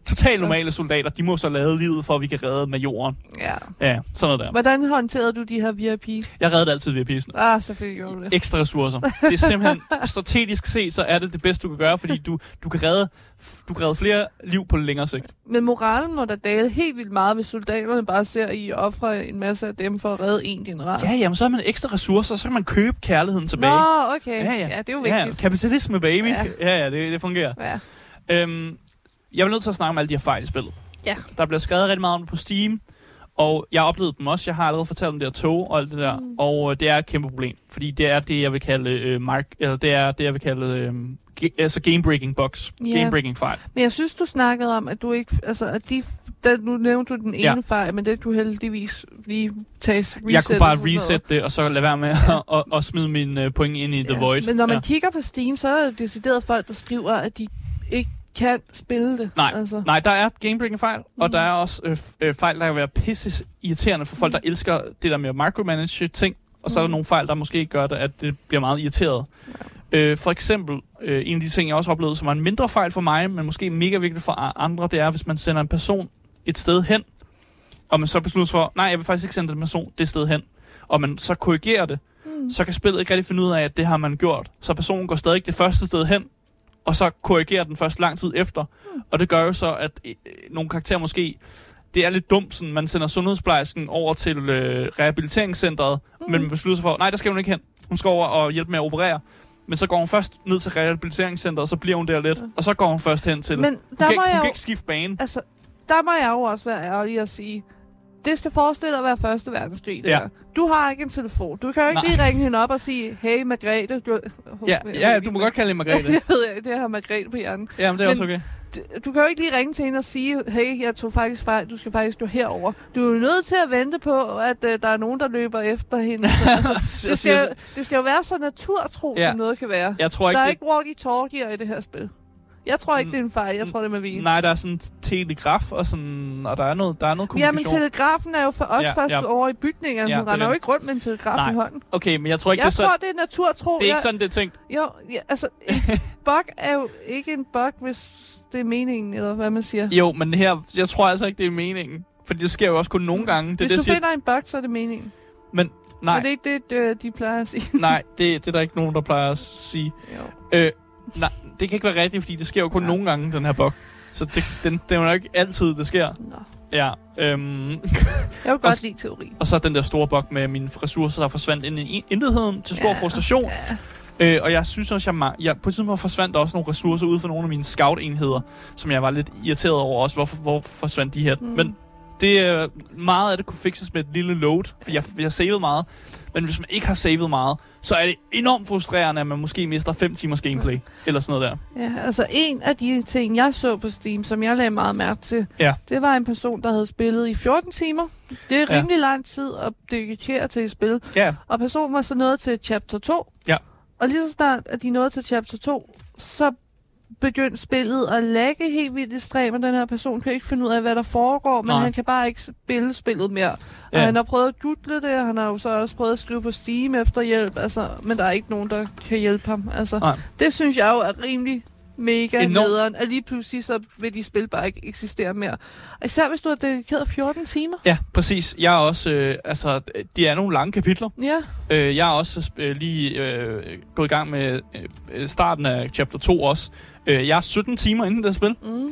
Speaker 1: totalt normale soldater, de må så lade livet for, at vi kan redde majoren.
Speaker 2: Ja.
Speaker 1: Ja, sådan noget der.
Speaker 2: Hvordan håndterede du de her V I P's?
Speaker 1: Jeg reddede altid V I P'sene.
Speaker 2: Ah, selvfølgelig gjorde du det.
Speaker 1: Ekstra ressourcer. Det er simpelthen, strategisk set, så er det det bedste, du kan gøre, fordi du, du, kan redde, du kan redde flere liv på længere sigt.
Speaker 2: Men moralen må da dale helt vildt meget, hvis soldaterne bare ser, at I offrer en masse af dem for at redde en general.
Speaker 1: Ja, jamen så har man ekstra ressourcer, så kan man købe kærligheden tilbage.
Speaker 2: Nå, okay.
Speaker 1: Ja, ja.
Speaker 2: Ja, det er jo vigtigt.
Speaker 1: Ja, kapitalisme, baby. Ja, ja, ja det, det fungerer.
Speaker 2: Ja.
Speaker 1: Øhm, jeg er nødt til at snakke om alle de her fejl i spillet.
Speaker 2: Ja.
Speaker 1: Der bliver skrevet rigtig meget om det på Steam, og jeg har oplevet dem også. Jeg har allerede fortalt om det her tog og alt det der, mm. og øh, det er et kæmpe problem, fordi det er det, jeg vil kalde øh, mark, eller det er det, jeg vil kalde øh, ge- altså game-breaking bugs,
Speaker 2: ja.
Speaker 1: game-breaking fejl.
Speaker 2: Men jeg synes, du snakkede om, at du ikke, altså at de, da, nu nævnte du den ene ja. fejl, men det kunne heldigvis lige tage reset.
Speaker 1: Jeg kunne bare reset det, og så lade være med at og, og smide min uh, point ind i ja. The Void.
Speaker 2: Men når man
Speaker 1: ja.
Speaker 2: kigger på Steam, så er det decideret folk, der skriver, at de ikke kan spille det.
Speaker 1: Nej,
Speaker 2: altså. Nej
Speaker 1: der er game-breaking fejl, mm. og der er også øh, øh, fejl, der kan være pisse irriterende for folk,
Speaker 2: mm.
Speaker 1: der elsker det der med at micromanage ting, og så mm. er der nogle fejl, der måske gør det, at det bliver meget irriteret. Ja. Øh, for eksempel, øh, en af de ting, jeg også har oplevet, som er en mindre fejl for mig, men måske mega vigtigt for andre, det er, hvis man sender en person et sted hen, og man så beslutter for, nej, jeg vil faktisk ikke sende den person det sted hen, og man så korrigerer det, mm. så kan spillet ikke rigtig finde ud af, at det har man gjort. Så personen går stadig det første sted hen, og så korrigerer den først lang tid efter. Mm. Og det gør jo så, at øh, nogle karakterer måske, det er lidt dumt, sådan, man sender sundhedsplejersken over til øh, rehabiliteringscentret, mm. men man beslutter sig for, nej, der skal hun ikke hen. Hun skal over og hjælpe med at operere. Men så går hun først ned til rehabiliteringscentret, og så bliver hun der lidt, mm. og så går hun først hen til.
Speaker 2: Men
Speaker 1: hun
Speaker 2: der
Speaker 1: kan,
Speaker 2: må
Speaker 1: hun
Speaker 2: jeg
Speaker 1: kan
Speaker 2: jo,
Speaker 1: ikke skifte bane.
Speaker 2: Altså, der må jeg jo også være ærlig at sige, det skal forestille at være første verdenskrig, det
Speaker 1: ja.
Speaker 2: her. Du har ikke en telefon. Du kan jo ikke Nej. lige ringe hende op og sige, hey Margrethe. Du,
Speaker 1: ja, ja, du må godt kalde hende Margrethe.
Speaker 2: Jeg ved ikke, det har Margrethe på hjernen.
Speaker 1: Ja, men det er men, også okay.
Speaker 2: Du kan jo ikke lige ringe til hende og sige, hey, jeg tog faktisk fejl, du skal faktisk gå herover. Du er jo nødt til at vente på, at uh, der er nogen, der løber efter hende. Så, altså, det, skal jo, det skal jo være så naturtro, ja. som noget kan være.
Speaker 1: Jeg tror ikke,
Speaker 2: der er
Speaker 1: det...
Speaker 2: ikke walkie-talkier i det her spil. Jeg tror ikke, det er en fejl. Jeg tror, det er med vin.
Speaker 1: Nej, der er sådan telegraf, og, sådan, og der er noget, der er noget kommunikation.
Speaker 2: Ja, men telegrafen er jo for os ja, først ja. over i bygningen.
Speaker 1: Ja,
Speaker 2: Hun render jo ikke rundt med en telegraf
Speaker 1: Nej.
Speaker 2: i hånden.
Speaker 1: Okay, men jeg tror ikke,
Speaker 2: jeg
Speaker 1: det er
Speaker 2: tror,
Speaker 1: så...
Speaker 2: det er naturtro.
Speaker 1: Det er ikke
Speaker 2: jeg...
Speaker 1: sådan, det er tænkt.
Speaker 2: Jo, ja, altså, en bug er jo ikke en bug, hvis det er meningen, eller hvad man siger.
Speaker 1: Jo, men her, jeg tror altså ikke, det er meningen. For det sker jo også kun nogle gange. Det,
Speaker 2: hvis
Speaker 1: det,
Speaker 2: du
Speaker 1: siger...
Speaker 2: finder en bug, så er det meningen.
Speaker 1: Men nej.
Speaker 2: Men det er ikke det, de plejer at sige.
Speaker 1: Nej, det, det er der ikke nogen, der plejer at sige.
Speaker 2: Jo.
Speaker 1: Øh, nej, det kan ikke være rigtigt, fordi det sker jo kun ja. nogle gange, den her bug. Så det, den, det er jo ikke altid, det sker.
Speaker 2: Nå.
Speaker 1: Ja. Øhm.
Speaker 2: Jeg vil godt lide teori.
Speaker 1: Og så den der store bug med mine ressourcer, der forsvandt ind i intetheden til stor
Speaker 2: ja.
Speaker 1: frustration. Ja. Øh, og jeg synes også, jeg, jeg på et tidspunkt forsvandt der også nogle ressourcer ud for nogle af mine scout-enheder, som jeg var lidt irriteret over også. Hvorfor hvor forsvandt de her? Mm. Men det, meget af det kunne fixes med et lille load, for jeg, jeg har savet meget. Men hvis man ikke har savet meget, så er det enormt frustrerende, at man måske mister fem timers gameplay, mm. eller sådan noget der.
Speaker 2: Ja, altså en af de ting, jeg så på Steam, som jeg lagde meget mærke til,
Speaker 1: ja.
Speaker 2: det var en person, der havde spillet i fjorten timer. Det er rimelig ja. lang tid at dedikere til et spil.
Speaker 1: Ja.
Speaker 2: Og personen var så nået til chapter to.
Speaker 1: Ja.
Speaker 2: Og lige så snart, at de nåede til chapter to, så begyndte spillet at lagge helt vildt ekstremt, og den her person kan ikke finde ud af, hvad der foregår, men Nej. han kan bare ikke spille spillet mere. Ja. Og han har prøvet at google det, og han har jo så også prøvet at skrive på Steam efter hjælp, altså, men der er ikke nogen, der kan hjælpe ham. Altså,
Speaker 1: Nej.
Speaker 2: det synes jeg jo er rimelig mega
Speaker 1: Enorm.
Speaker 2: nederen, at lige pludselig så vil de spil bare ikke eksistere mere. Og især hvis du har dedikeret fjorten timer.
Speaker 1: Ja, præcis. Jeg er også, øh, altså, de er nogle lange kapitler.
Speaker 2: Ja.
Speaker 1: Øh, jeg er også øh, lige øh, gået i gang med øh, starten af chapter to også. Øh, jeg er sytten timer inden det spil. Mm.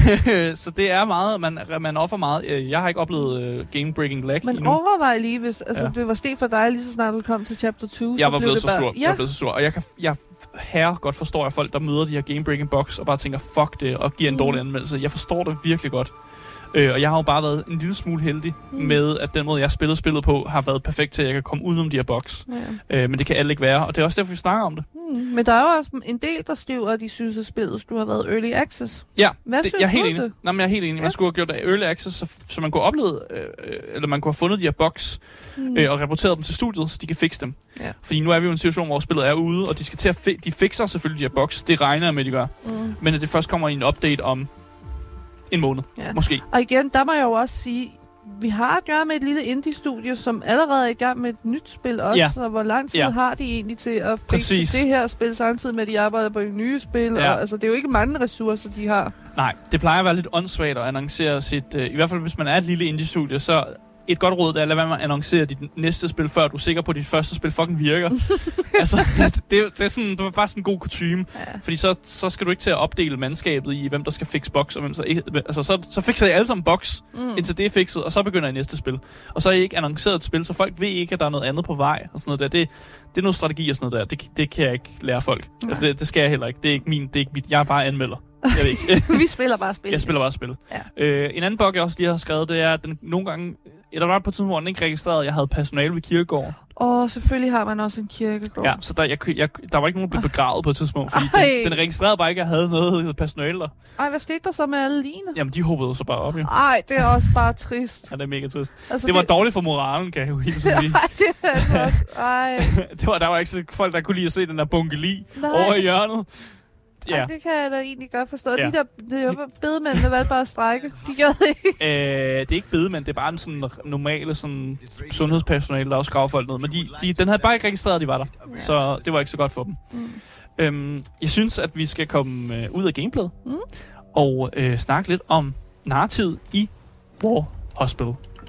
Speaker 1: Så det er meget, man, man offer meget. Jeg har ikke oplevet øh, game-breaking lag
Speaker 2: Men
Speaker 1: endnu.
Speaker 2: overvej lige, hvis altså, ja. det var sket for dig lige så snart du kom til chapter to.
Speaker 1: Jeg
Speaker 2: så
Speaker 1: var
Speaker 2: blev
Speaker 1: blevet
Speaker 2: det
Speaker 1: så
Speaker 2: bare...
Speaker 1: sur.
Speaker 2: Ja.
Speaker 1: Jeg er blevet så sur. Og jeg kan, jeg herre godt forstår, at folk, der møder de her game-breaking bugs, og bare tænker, fuck det, og giver en mm. dårlig anmeldelse. Jeg forstår det virkelig godt. Øh, og jeg har jo bare været en lille smule heldig mm. med, at den måde, jeg spillede spillet på, har været perfekt til, at jeg kan komme udenom de her bugs. Ja. Øh, men det kan alle ikke være, og det er også derfor, vi snakker om det.
Speaker 2: Mm. Men der er jo også en del, der skriver, at de synes, at spillet skulle have været early access.
Speaker 1: Ja,
Speaker 2: Hvad
Speaker 1: det,
Speaker 2: synes
Speaker 1: jeg er helt
Speaker 2: du
Speaker 1: enig.
Speaker 2: det?
Speaker 1: Nej, men jeg er helt enig. Ja. Man skulle have gjort det early access, så, så man kunne have oplevet, øh, eller man kunne have fundet de her bugs, mm. øh, og rapporteret dem til studiet, så de kan fikse dem.
Speaker 2: Ja.
Speaker 1: Fordi nu er vi jo i en situation, hvor spillet er ude, og de skal til at fi- de fikser selvfølgelig de her bugs. Det regner jeg med, de gør. Mm. Men at det først kommer i en update om en måned, ja. måske.
Speaker 2: Og igen, der må jeg jo også sige, vi har at gøre med et lille indie-studie, som allerede er i gang med et nyt spil også, ja. og hvor lang tid ja. har de egentlig til at fikse det her spil, samtidig med, at de arbejder på et nye spil, ja. og altså, det er jo ikke mange ressourcer, de har.
Speaker 1: Nej, det plejer at være lidt åndssvagt at annoncere sit... Øh, I hvert fald, hvis man er et lille indie-studie, så et godt råd er at lade være med at annoncere dit næste spil, før du er sikker på, at dit første spil fucking virker. altså, det, det, er sådan, det er bare sådan en god kutyme. Ja. Fordi så, så skal du ikke til at opdele mandskabet i, hvem der skal fixe box, og hvem så ikke... Altså, så, så fikser I alle sammen box, mm. indtil det er fikset, og så begynder I næste spil. Og så er I ikke annonceret et spil, så folk ved ikke, at der er noget andet på vej, og sådan noget der. Det, det er noget strategi og sådan noget der. Det, det kan jeg ikke lære folk. Altså, det, det skal jeg heller ikke. Det er ikke min... Det er ikke mit. Jeg er bare anmelder. Jeg ved ikke.
Speaker 2: Vi spiller bare spil.
Speaker 1: Jeg spiller bare spil. Ja. Øh, en anden bug, jeg også lige har skrevet, det er, at den nogle gange... Der var på et tidspunkt, hvor den ikke registrerede, at jeg havde personale ved kirkegården.
Speaker 2: Åh, selvfølgelig har man også en kirkegård.
Speaker 1: Ja, så der, jeg, jeg, der var ikke nogen, der blev begravet på et tidspunkt, fordi den, den registrerede bare ikke, at jeg havde noget personale der.
Speaker 2: Ej, hvad skete der så med alle line?
Speaker 1: Jamen, de hoppede så bare op, jo.
Speaker 2: Ej, det er også bare trist.
Speaker 1: Ja, det er mega trist. Altså, det var det... dårligt for moralen, kan jeg jo helt sige.
Speaker 2: Ej, det er det også. Ej.
Speaker 1: det var, der var ikke så folk, der kunne lide at se den der bunke lig over i hjørnet.
Speaker 2: Ja. Ej, det kan jeg da egentlig godt forstå. Ja. De der, de bedemænd, der valgte bare at strække. De gjorde det ikke.
Speaker 1: Øh, det er ikke bedemænd, det er bare en sådan normale sådan, sundhedspersonale, der også graver folk ned. Men de, de, den havde bare ikke registreret, at de var der. Ja. Så det var ikke så godt for dem. Mm. Øhm, jeg synes, at vi skal komme øh, ud af gameplayet. Mm. Og øh, snakke lidt om narrativet i War Hospital.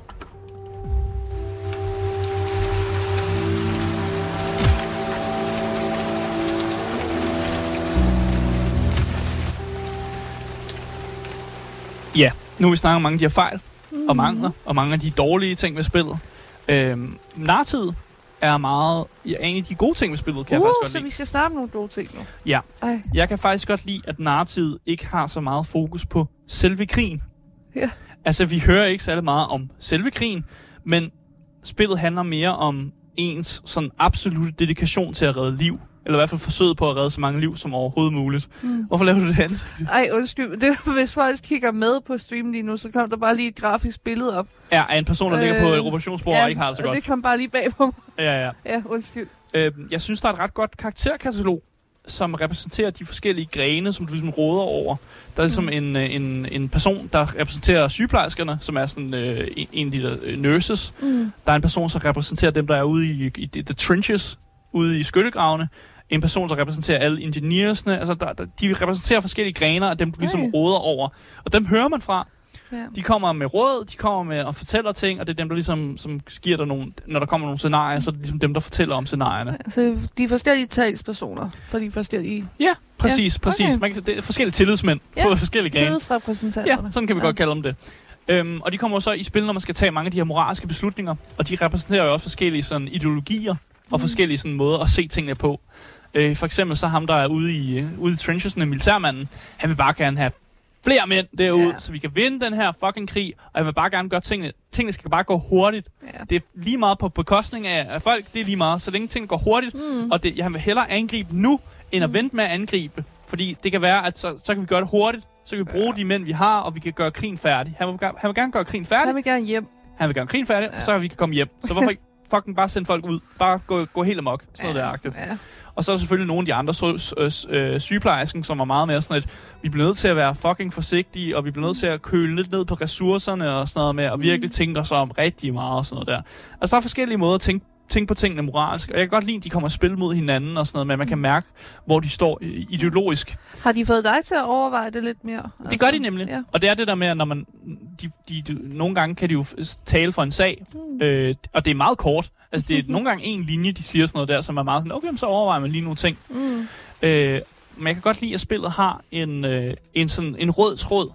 Speaker 1: Ja, nu har vi snakket om mange af de her fejl mm-hmm. og mangler, og mange af de dårlige ting ved spillet. Øhm, narrativet er meget... Ja, en af de gode ting ved spillet, kan uh, jeg faktisk godt lide.
Speaker 2: Så vi skal snakke om nogle gode ting nu.
Speaker 1: Ja. Ej. Jeg kan faktisk godt lide, at narrativet ikke har så meget fokus på selve krigen. Ja. Altså, vi hører ikke særlig meget om selve krigen, men spillet handler mere om ens sådan absolute dedikation til at redde liv. Eller i hvert fald forsøget på at redde så mange liv som overhovedet muligt. Mm. Hvorfor laver du det, Hans?
Speaker 2: Ej, undskyld. Det, hvis folk kigger med på streamen lige nu, så kom der bare lige et grafisk billede op.
Speaker 1: Ja, af en person, der øh, ligger på et operationsbord ja, og ikke har det så godt.
Speaker 2: det kom bare lige bag på mig.
Speaker 1: Ja, ja.
Speaker 2: Ja, undskyld.
Speaker 1: Øh, jeg synes, der er et ret godt karakterkatalog, som repræsenterer de forskellige grene, som du ligesom råder over. Der er ligesom mm. en, en, en person, der repræsenterer sygeplejerskerne, som er sådan øh, en, en af de der øh, nurses. Mm. Der er en person, som repræsenterer dem, der er ude i, i the trenches, ude i skyttegravene. En person, der repræsenterer alle engineersne. Altså, der, der, de repræsenterer forskellige grener af dem, du ligesom hey. råder over. Og dem hører man fra. Ja. De kommer med råd, de kommer med og fortæller ting, og det er dem, der ligesom som giver dig nogle... Når der kommer nogle scenarier, så er det ligesom dem, der fortæller om scenarierne. Ja,
Speaker 2: så de forskellige talspersoner for de forskellige...
Speaker 1: Ja, præcis, ja. præcis. Okay. Man kan, det er forskellige tillidsmænd ja. på forskellige grene.
Speaker 2: Tillidsrepræsentanterne.
Speaker 1: Ja, sådan kan vi ja. godt kalde dem det. Øhm, og de kommer så i spil, når man skal tage mange af de her moralske beslutninger. Og de repræsenterer jo også forskellige sådan, ideologier og mm. forskellige sådan, måder at se tingene på. Øh, for eksempel så ham, der er ude i, uh, ude i trenches'en, militærmanden, han vil bare gerne have flere mænd derude, yeah. så vi kan vinde den her fucking krig, og jeg vil bare gerne gøre tingene. Tingene skal bare gå hurtigt. Yeah. Det er lige meget på bekostning af, af folk, det er lige meget, så længe tingene går hurtigt, mm. og det, jeg vil hellere angribe nu, end at mm. vente med at angribe. Fordi det kan være, at så, så kan vi gøre det hurtigt, så kan vi bruge yeah. de mænd, vi har, og vi kan gøre krigen færdig. Han vil, han vil gerne gøre krigen færdig.
Speaker 2: Han vil gerne hjem.
Speaker 1: Han vil gøre krigen færdig, yeah. og så kan vi komme hjem. Så hvorfor ikke fucking bare sende folk ud? Bare gå, gå helt amok. Sådan yeah. noget der agtigt. Yeah. Og så er der selvfølgelig nogle af de andre øh, sygeplejersken, som er meget mere sådan et, vi bliver nødt til at være fucking forsigtige, og vi bliver nødt til at køle lidt ned på ressourcerne og sådan noget med, og virkelig tænke os om rigtig meget og sådan noget der. Altså der er forskellige måder at tænke, tænke på tingene moralsk, og jeg kan godt lide, at de kommer at spille mod hinanden og sådan noget, men man kan mærke, hvor de står ideologisk.
Speaker 2: Har de fået dig til at overveje det lidt mere?
Speaker 1: Det altså, gør de nemlig, ja. Og det er det der med, at når man, de, de, de, nogle gange kan de jo tale for en sag, mm. øh, og det er meget kort. Altså, det er nogle gange en linje, de siger sådan noget der, som er meget sådan, okay, så overvejer man lige nogle ting. Mm. Øh, men jeg kan godt lide, at spillet har en, øh, en, sådan, en rød tråd.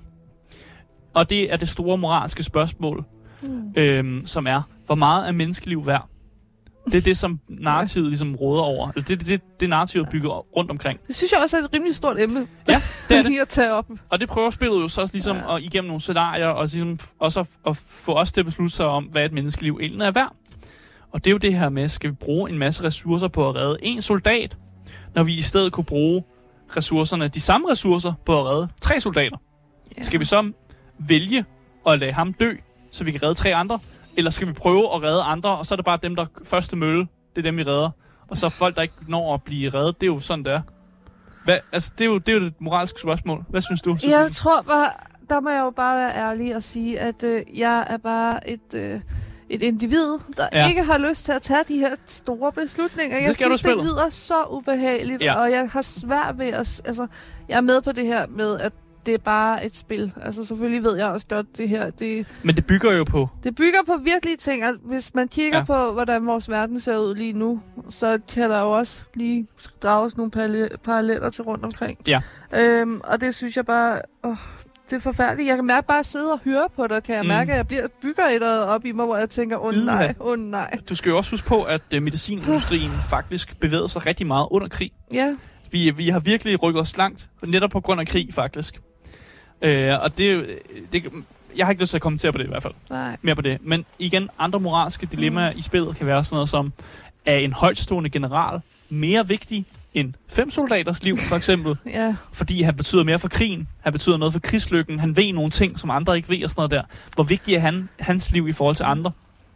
Speaker 1: Og det er det store moralske spørgsmål, mm. øh, som er, hvor meget er menneskeliv værd? Det er det, som narrativet ligesom råder over. Det er det, det, det narrativet bygger rundt omkring.
Speaker 2: Det synes jeg også er et rimelig stort emne.
Speaker 1: Ja, det er det.
Speaker 2: Lige at tage op.
Speaker 1: Og det prøver spillet jo så også ligesom ja. at igennem nogle scenarier, og ligesom også at, at få os til at beslutte sig om, hvad et menneskeliv egentlig er værd. Og det er jo det her med, skal vi bruge en masse ressourcer på at redde en soldat, når vi i stedet kunne bruge ressourcerne, de samme ressourcer, på at redde tre soldater. Yeah. Skal vi så vælge at lade ham dø, så vi kan redde tre andre? Eller skal vi prøve at redde andre, og så er det bare dem, der første mølle, det er dem, vi redder. Og så folk, der ikke når at blive reddet, det er jo sådan, det er. Hvad, altså, det er jo det, er jo det moralske spørgsmål. Hvad synes du?
Speaker 2: Jeg synes? tror bare, der må jeg jo bare være ærlig og sige, at øh, jeg er bare et... Øh Et individ, der ja. ikke har lyst til at tage de her store beslutninger. Jeg synes, det lyder så ubehageligt, ja. og jeg har svært ved at... Altså, jeg er med på det her med, at det er bare et spil. Altså selvfølgelig ved jeg også godt det her. Det,
Speaker 1: Men det bygger jo på...
Speaker 2: Det bygger på virkelige ting. Altså, hvis man kigger ja. på, hvordan vores verden ser ud lige nu, så kan der jo også lige drages nogle paralleller til rundt omkring.
Speaker 1: Ja.
Speaker 2: Øhm, og det synes jeg bare... Åh, det er forfærdeligt. Jeg kan mærke bare at sidde og høre på det, kan jeg mm. mærke, at jeg bliver, bygger et op i mig, hvor jeg tænker, åh oh, nej, åh oh, nej.
Speaker 1: Du skal jo også huske på, at uh, medicinindustrien faktisk bevæger sig rigtig meget under krig.
Speaker 2: Ja.
Speaker 1: Vi, vi har virkelig rykket os langt, netop på grund af krig, faktisk. Uh, og det, det jeg har ikke lyst til at kommentere på det i hvert fald.
Speaker 2: Nej.
Speaker 1: Mere på det. Men igen, andre moralske dilemmaer mm. i spillet kan være sådan noget som, er en højtstående general mere vigtig end fem soldaters liv, for eksempel?
Speaker 2: Ja.
Speaker 1: Fordi han betyder mere for krigen. Han betyder noget for krigslykken. Han ved nogle ting, som andre ikke ved og sådan noget der. Hvor vigtig er han, hans liv i forhold til andre?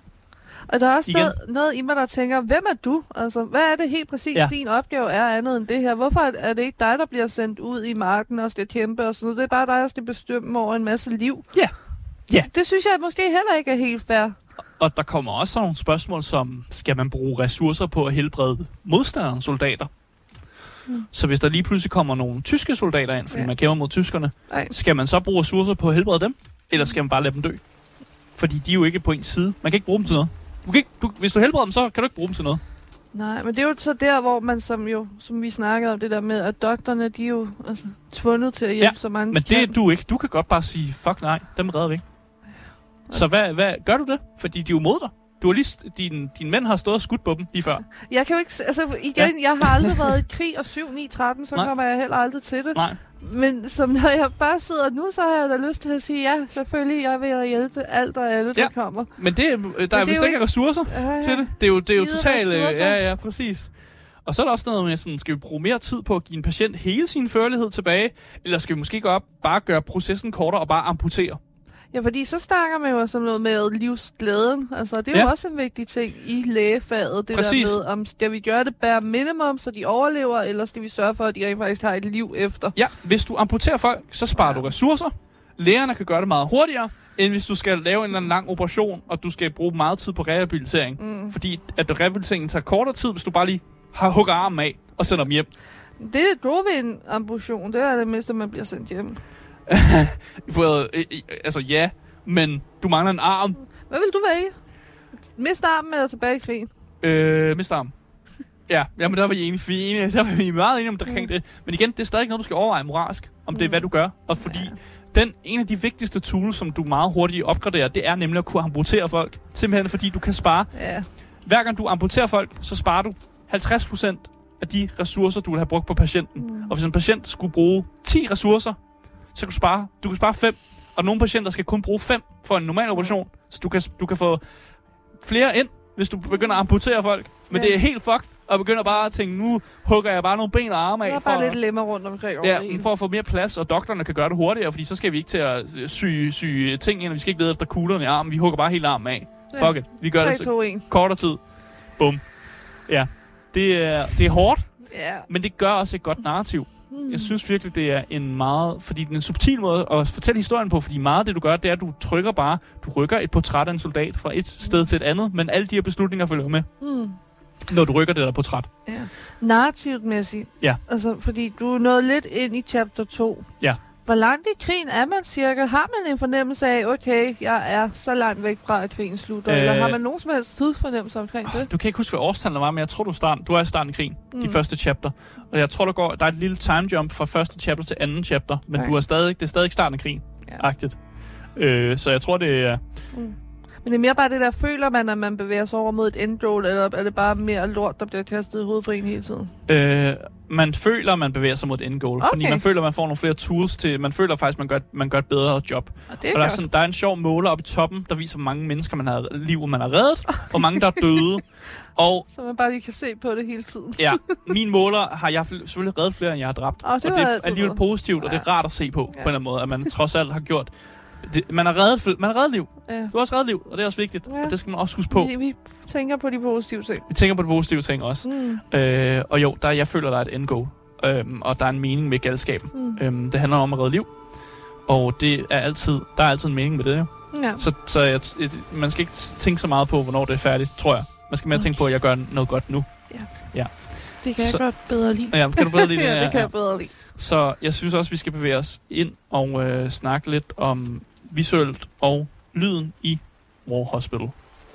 Speaker 2: Og der er også noget, noget i mig, der tænker, hvem er du? Altså, hvad er det helt præcis, ja. din opgave er andet end det her? Hvorfor er det ikke dig, der bliver sendt ud i marken og skal kæmpe og sådan noget? Det er bare dig, der skal bestemme over en masse liv.
Speaker 1: Ja. ja.
Speaker 2: Det synes jeg måske heller ikke er helt fair.
Speaker 1: Og der kommer også nogle spørgsmål som, skal man bruge ressourcer på at helbrede modstanderens soldater? Mm. Så hvis der lige pludselig kommer nogle tyske soldater ind, fordi ja. man kæmper mod tyskerne, Ej. skal man så bruge ressourcer på at helbrede dem? Eller skal man bare lade dem dø? Fordi de er jo ikke på ens side. Man kan ikke bruge dem til noget. Du kan ikke, du, hvis du helbreder dem, så kan du ikke bruge dem til noget.
Speaker 2: Nej, men det er jo så der, hvor man, som jo, som vi snakkede om, det der med, at doktorerne, de er jo altså, tvundet til at hjælpe
Speaker 1: ja,
Speaker 2: så mange
Speaker 1: men det er du ikke. Du kan godt bare sige, fuck nej, dem redder vi ikke. Okay. Så hvad, hvad, gør du det? Fordi de er jo mod dig. Du har lige, din, din mænd har stået og skudt på dem lige før. Jeg kan jo ikke... Altså, igen, ja. jeg har aldrig været i krig, og syv ni tretten, så Nej. kommer jeg heller aldrig til det. Nej.
Speaker 2: Men som når jeg bare sidder nu, så har jeg da lyst til at sige, ja, selvfølgelig, jeg vil hjælpe alt og alle, der ja. kommer.
Speaker 1: Men det, der er vist ikke ressourcer ja, ja. til det. Det er jo, det er jo totalt... Ja, ja, præcis. Og så er der også noget med, sådan, skal vi bruge mere tid på at give en patient hele sin førlighed tilbage, eller skal vi måske gå op, bare gøre processen kortere og bare amputere?
Speaker 2: Ja, fordi så snakker man jo som noget med livsglæden. Altså, det er ja. jo også en vigtig ting i lægefaget. Det Præcis. der med, om skal vi gøre det bare minimum, så de overlever, eller skal vi sørge for, at de rent faktisk har et liv efter? Ja, hvis du amputerer folk, så sparer ja. du ressourcer. Lægerne kan gøre det meget hurtigere, end hvis du skal lave en eller anden lang operation, og du skal bruge meget tid på rehabilitering. Mm. Fordi at rehabiliteringen tager kortere tid, hvis du bare lige har hugget armen af og sender dem hjem. Det er gode ved en amputation. Det er det mindste, man bliver sendt hjem.
Speaker 1: well, altså ja, men du mangler en arm.
Speaker 2: Hvad vil du vælge? Miste armen eller tilbage i krigen?
Speaker 1: Øh, miste armen. Ja, jamen der var vi enige. Vi er enige. Der var vi meget enige om omkring det. Men igen, det er stadig noget, du skal overveje moralsk, om det er, hvad du gør. Og fordi ja. den, en af de vigtigste tools, som du meget hurtigt opgraderer, det er nemlig at kunne amputere folk. Simpelthen fordi du kan spare. Ja. Hver gang du amputerer folk, så sparer du halvtreds procent af de ressourcer, du vil have brugt på patienten. Mm. Og hvis en patient skulle bruge ti ressourcer, så kan du spare, du kan spare fem, og nogle patienter skal kun bruge fem for en normal operation, så du kan, du kan få flere ind, hvis du begynder at amputere folk. Men ja. det er helt fucked, og begynder bare at tænke, nu hugger jeg bare nogle ben og arme af.
Speaker 2: Der er bare lidt lemmer rundt omkring.
Speaker 1: Ja, for at få mere plads, og doktorerne kan gøre det hurtigere, fordi så skal vi ikke til at sy, sy ting ind, og vi skal ikke lede efter kuglerne i armen, vi hugger bare hele armen af. Ja. Fuck it, vi gør tre, det kortere tid. Bum. Ja, det er, det er hårdt, ja. men det gør også et godt narrativ. Jeg synes virkelig, det er en meget... Fordi det er en subtil måde at fortælle historien på, fordi meget af det, du gør, det er, at du trykker bare... Du rykker et portræt af en soldat fra et sted til et andet, men alle de her beslutninger følger med, mm. når du rykker det der portræt.
Speaker 2: Ja. Narrativmæssigt.
Speaker 1: Ja.
Speaker 2: Altså, fordi du er nået lidt ind i chapter to.
Speaker 1: Ja.
Speaker 2: Hvor langt i krigen er man cirka? Har man en fornemmelse af, okay, jeg er så langt væk fra, at krigen slutter? Øh, eller har man nogen som helst tidsfornemmelse omkring det?
Speaker 1: Du kan ikke huske, hvad årstallet var, men jeg tror, du, start, du er i starten af krigen. Mm. De første chapter. Og jeg tror, der, går, der er et lille time jump fra første chapter til anden chapter. Men okay. du er stadig, det er stadig starten af krigen. Ja. Agtigt. Øh, så jeg tror, det er... Mm.
Speaker 2: Men det er mere bare det der, føler man, at man bevæger sig over mod et end goal, eller er det bare mere lort, der bliver kastet i hovedet på en hele tiden?
Speaker 1: Øh, man føler, at man bevæger sig mod et end goal, okay. fordi man føler, at man får nogle flere tools til, man føler faktisk, at man gør, man gør et bedre job.
Speaker 2: Og, det er
Speaker 1: og der, er sådan, der er en sjov måler oppe i toppen, der viser, hvor mange mennesker man har, liv man har reddet, hvor mange der er døde. Og,
Speaker 2: så man bare lige kan se på det hele tiden.
Speaker 1: Ja, min måler har jeg selvfølgelig reddet flere, end jeg har dræbt.
Speaker 2: Oh, det
Speaker 1: og det er alligevel positivt, ja. og det er rart at se på, ja. på en eller anden måde, at man trods alt har gjort... Det, man har reddet, man har reddet liv. Ja. Du har også reddet liv, og det er også vigtigt. Ja. Og det skal man også huske på.
Speaker 2: Vi, vi tænker på de positive ting.
Speaker 1: Vi tænker på de positive ting også. Mm. Øh, og jo, der, jeg føler, der er et end goal. Øhm, og der er en mening med galskaben. Mm. Øhm, det handler om at redde liv. Og det er altid, der er altid en mening med det. Ja. Så, så jeg, et, man skal ikke tænke så meget på, hvornår det er færdigt, tror jeg. Man skal mere mm. tænke på, at jeg gør noget godt nu.
Speaker 2: Ja.
Speaker 1: ja.
Speaker 2: Det kan
Speaker 1: så,
Speaker 2: jeg godt bedre lide.
Speaker 1: Ja, kan du bedre lide det?
Speaker 2: Ja, det kan
Speaker 1: ja.
Speaker 2: jeg bedre lide.
Speaker 1: Så jeg synes også, vi skal bevæge os ind og øh, snakke lidt om visuelt og lyden i War Hospital.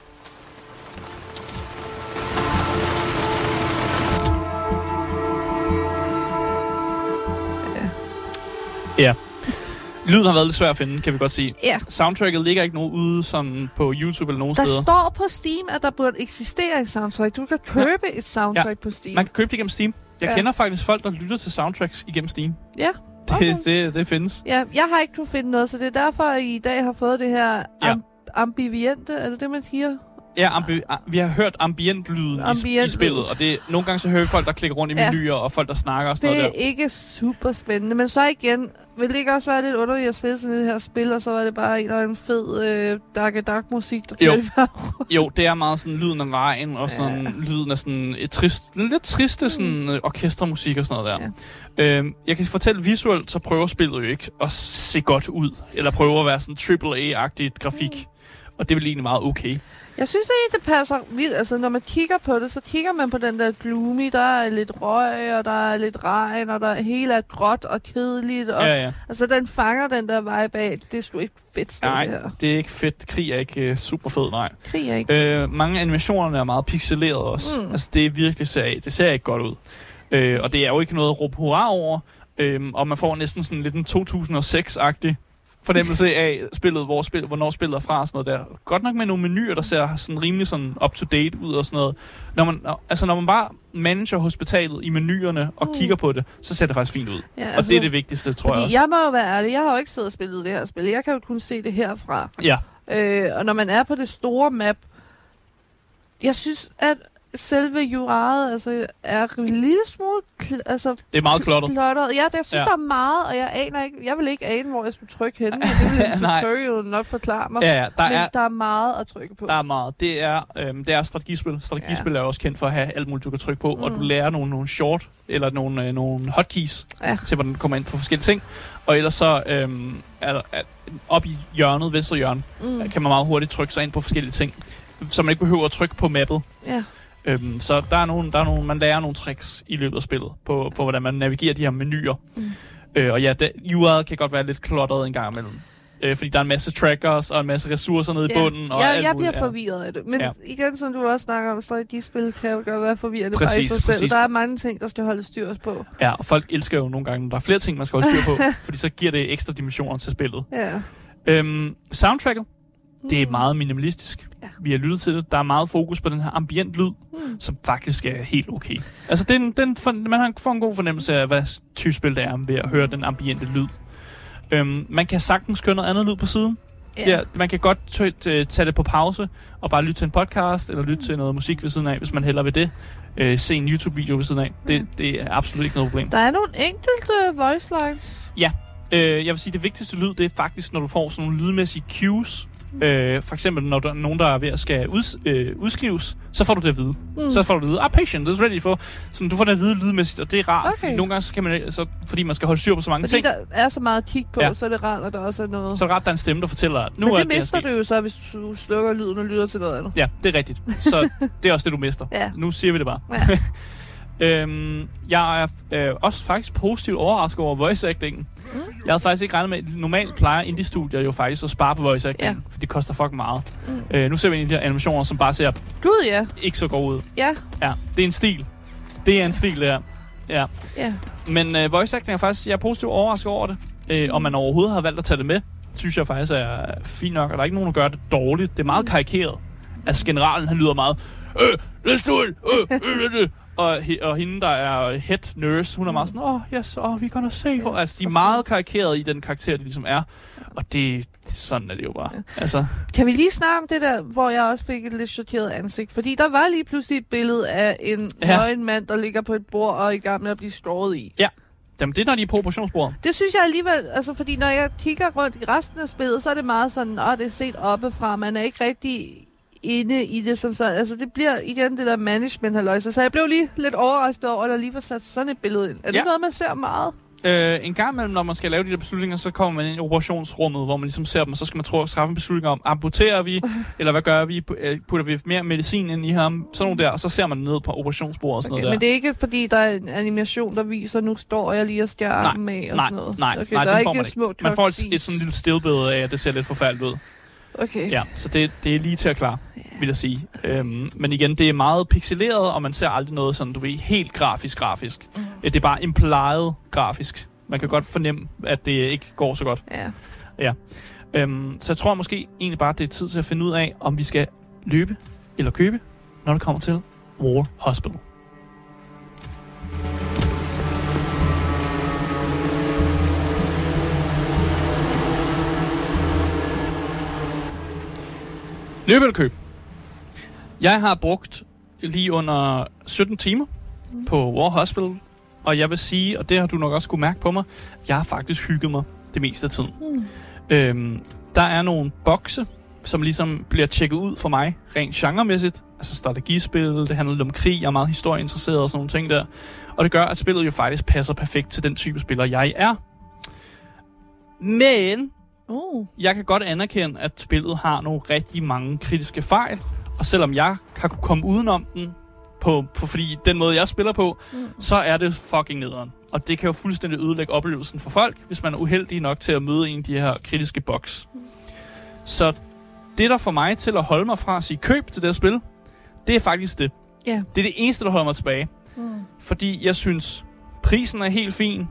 Speaker 2: Ja.
Speaker 1: Ja. Lyden har været lidt svær at finde, kan vi godt sige.
Speaker 2: Ja.
Speaker 1: Soundtracket ligger ikke nogen ude sådan på YouTube eller nogen
Speaker 2: der
Speaker 1: steder.
Speaker 2: Der står på Steam, at der burde eksistere et soundtrack. Du kan købe ja. et soundtrack ja. på Steam.
Speaker 1: Man kan købe det igennem Steam. Jeg ja. kender faktisk folk, der lytter til soundtracks igennem Steam.
Speaker 2: Ja. Okay.
Speaker 1: Det, det, det findes.
Speaker 2: Ja, jeg har ikke kunne finde noget, så det er derfor, at I i dag har fået det her
Speaker 1: ja.
Speaker 2: amb- ambiviente, er det det, man siger?
Speaker 1: Ja, ambi- vi har hørt ambient-lyden ambient i, i spillet, og det nogle gange så hører vi folk, der klikker rundt i menuer, ja. og folk, der snakker og sådan
Speaker 2: noget
Speaker 1: der.
Speaker 2: Det er ikke super spændende, men så igen, vil det ikke også være lidt underligt at spille sådan et her spil, og så var det bare en eller anden fed øh, dark dark musik, der
Speaker 1: jo. jo, det er meget sådan lyden af regn, og sådan ja. lyden af sådan et trist, lidt triste sådan mm. orkestermusik og sådan noget der. Ja. Øhm, jeg kan fortælle visuelt, så prøver spillet jo ikke at se godt ud, eller prøver at være sådan triple A-agtigt grafik, mm. og det er vel egentlig meget okay.
Speaker 2: Jeg synes egentlig, det passer vildt. Altså, når man kigger på det, så kigger man på den der gloomy. Der er lidt røg, og der er lidt regn, og der er hele er gråt og kedeligt. Og,
Speaker 1: ja, ja.
Speaker 2: Altså, den fanger den der vibe af. Det er sgu ikke fedt sted,
Speaker 1: nej,
Speaker 2: det her.
Speaker 1: det er ikke fedt. Krig er ikke uh, super fed, nej.
Speaker 2: Krig er ikke.
Speaker 1: Øh, mange animationerne er meget pixeleret også. Mm. Altså, det er virkelig ser, det ser ikke godt ud. Øh, og det er jo ikke noget at råbe hurra over. Øh, og man får næsten sådan lidt en to tusind og seks-agtig fornemmelse af spillet, hvor spil, hvornår spillet er fra og sådan noget der. Godt nok med nogle menuer, der ser sådan rimelig sådan up-to-date ud og sådan noget. Når man, altså når man bare manager hospitalet i menuerne og mm. kigger på det, så ser det faktisk fint ud. Ja, altså, og det er det vigtigste, tror jeg også.
Speaker 2: Jeg må jo være ærlig, jeg har jo ikke siddet og spillet det her spil. Jeg kan jo kun se det herfra.
Speaker 1: Ja.
Speaker 2: Øh, og når man er på det store map, jeg synes, at selve juraret altså, er en lille smule kl- altså,
Speaker 1: det er meget klottet.
Speaker 2: klottet. Ja, det, jeg synes, ja. der er meget, og jeg aner ikke, jeg vil ikke ane, hvor jeg skulle trykke henne. Det vil en tutorial nok forklare mig.
Speaker 1: Ja, ja, der
Speaker 2: men
Speaker 1: er,
Speaker 2: der er meget at trykke på.
Speaker 1: Der er meget. Det er, øhm, det er strategispil. Strategispil ja. er også kendt for at have alt muligt, du kan trykke på, mm. og du lærer nogle, nogle short, eller nogle, øh, nogle hotkeys, ja. til hvordan du kommer ind på forskellige ting. Og ellers så øhm, er der, er, op i hjørnet, venstre hjørne, mm. kan man meget hurtigt trykke sig ind på forskellige ting, så man ikke behøver at trykke på mappet.
Speaker 2: Ja.
Speaker 1: Øhm, så der er nogle, der er nogle, man lærer nogle tricks i løbet af spillet, på, på hvordan man navigerer de her menuer. Mm. Øh, og ja, U I'et kan godt være lidt klotteret en gang imellem. Øh, fordi der er en masse trackers og en masse ressourcer nede ja. i bunden. Og
Speaker 2: ja,
Speaker 1: alt
Speaker 2: jeg
Speaker 1: muligt,
Speaker 2: bliver forvirret af det. Men ja. igen, som du også snakker om, strategispil kan jo godt være forvirrende
Speaker 1: præcis,
Speaker 2: bare i sig selv.
Speaker 1: Præcis.
Speaker 2: Der er mange ting, der skal holde styr på.
Speaker 1: Ja, og folk elsker jo nogle gange, når der er flere ting, man skal holde styr på, fordi så giver det ekstra dimensioner til spillet.
Speaker 2: Ja.
Speaker 1: Øhm, soundtracket, det er meget minimalistisk. Ja. Vi har lyttet til det. Der er meget fokus på den her ambient lyd, mm. som faktisk er helt okay. Altså, den, den, man har får en god fornemmelse af, hvad type spil det er ved at høre den ambiente lyd. Øhm, man kan sagtens køre noget andet lyd på siden. Yeah. Ja, man kan godt t- t- tage det på pause og bare lytte til en podcast, eller lytte mm. til noget musik ved siden af, hvis man hellere vil det. Øh, se en YouTube-video ved siden af. Det, det er absolut ikke noget problem.
Speaker 2: Der er nogle enkelte voice lines.
Speaker 1: Ja. Øh, jeg vil sige, det vigtigste lyd, det er faktisk, når du får sådan nogle lydmæssige cues. Øh, for eksempel, når der er nogen, der er ved at skal uds, øh, udskrives, så får du det at vide. Mm. Så får du det at vide, ah, patient is ready for. Så du får det at vide lydmæssigt, og det er rart. Okay. Fordi nogle gange, så kan man, så, fordi man skal holde styr på så mange
Speaker 2: fordi
Speaker 1: ting.
Speaker 2: Fordi der er så meget at kigge på, ja. så er det rart, at der også er noget...
Speaker 1: Så er det rart, at der er en stemme, der fortæller, nu
Speaker 2: men
Speaker 1: er
Speaker 2: det
Speaker 1: det
Speaker 2: mister du jo så, hvis du slukker lyden og lytter til noget andet.
Speaker 1: Ja, det er rigtigt. Så det er også det, du mister.
Speaker 2: Ja.
Speaker 1: Nu siger vi det bare.
Speaker 2: Ja.
Speaker 1: øhm, jeg er øh, også faktisk positivt overrasket over voice actingen. Mm. Jeg havde faktisk ikke regnet med, at normalt plejer indie-studier jo faktisk at spare på voice acting, ja. for det koster fucking meget. Mm. Øh, nu ser vi en af de her animationer, som bare ser
Speaker 2: Gud, ja.
Speaker 1: ikke så godt ud.
Speaker 2: Ja.
Speaker 1: Ja, det er en stil. Det er en stil, det her. Ja.
Speaker 2: Ja.
Speaker 1: Men øh, voice acting er faktisk, jeg er positivt overrasket over det. Øh, mm. Om man overhovedet har valgt at tage det med, synes jeg faktisk er fint nok, og der er ikke nogen, der gør det dårligt. Det er meget karikeret. Altså generalen, han lyder meget, øh, let's do it, øh, øh, øh. Og, og hende, der er head nurse, hun er meget sådan, åh, oh, yes, oh, we're gonna save her. Altså, de er meget karikerede i den karakter, de ligesom er. Og det, det sådan er det jo bare. Ja. Altså.
Speaker 2: Kan vi lige snakke om det der, hvor jeg også fik et lidt chokeret ansigt? Fordi der var lige pludselig et billede af en ja. nøgen mand, der ligger på et bord og er i gang med at blive skåret i.
Speaker 1: Ja. Jamen, det er, når de er på proportionsbordet.
Speaker 2: Det synes jeg alligevel, altså fordi når jeg kigger rundt i resten af spillet, så er det meget sådan, åh, det er set oppefra. Man er ikke rigtig inde i det som sådan. Altså, det bliver igen det der management-halløjse. Så jeg blev lige lidt overrasket over, at der lige var sat sådan et billede ind. Er ja. det noget, man ser meget?
Speaker 1: Øh, en gang imellem, når man skal lave de der beslutninger, så kommer man ind i operationsrummet, hvor man ligesom ser dem, og så skal man tro, træffe en beslutning om, amputerer vi, eller hvad gør vi, putter vi mere medicin ind i ham, sådan nogle der, og så ser man ned på operationsbordet og sådan
Speaker 2: okay,
Speaker 1: noget der.
Speaker 2: Men det er ikke, fordi der er en animation, der viser, nu står jeg lige og skærer armen af og
Speaker 1: nej,
Speaker 2: sådan noget?
Speaker 1: Nej,
Speaker 2: okay,
Speaker 1: nej,
Speaker 2: der er
Speaker 1: ikke
Speaker 2: man små
Speaker 1: ikke. Man får et, et sådan lille stillbillede af, at det ser lidt forfærdeligt ud.
Speaker 2: Okay.
Speaker 1: Ja, så det, det er lige til at klare, vil jeg sige. Øhm, men igen, det er meget pixeleret, og man ser aldrig noget sådan, du ved, helt grafisk grafisk. Mm. Det er bare implied grafisk. Man kan godt fornemme, at det ikke går så godt.
Speaker 2: Ja.
Speaker 1: Ja. Øhm, så jeg tror måske egentlig bare, det er tid til at finde ud af, om vi skal løbe eller købe, når det kommer til War Hospital. Løbe eller købe? Jeg har brugt lige under sytten timer mm. på War Hospital, og jeg vil sige, og det har du nok også kunne mærke på mig, jeg har faktisk hygget mig det meste af tiden. Mm. Øhm, der er nogle bokse, som ligesom bliver tjekket ud for mig, rent genremæssigt. Altså strategispil, det handler om krig, jeg er meget historieinteresseret og sådan nogle ting der. Og det gør, at spillet jo faktisk passer perfekt til den type spiller, jeg er. Men uh. jeg kan godt anerkende, at spillet har nogle rigtig mange kritiske fejl. Og selvom jeg har kunne komme udenom den, på, på, fordi den måde, jeg spiller på, mm. så er det fucking nederen. Og det kan jo fuldstændig ødelægge oplevelsen for folk, hvis man er uheldig nok til at møde en af de her kritiske boks. Mm. Så det, der får mig til at holde mig fra at sige køb til det her spil, det er faktisk det. Yeah. Det er det eneste, der holder mig tilbage. Mm. Fordi jeg synes, prisen er helt fin.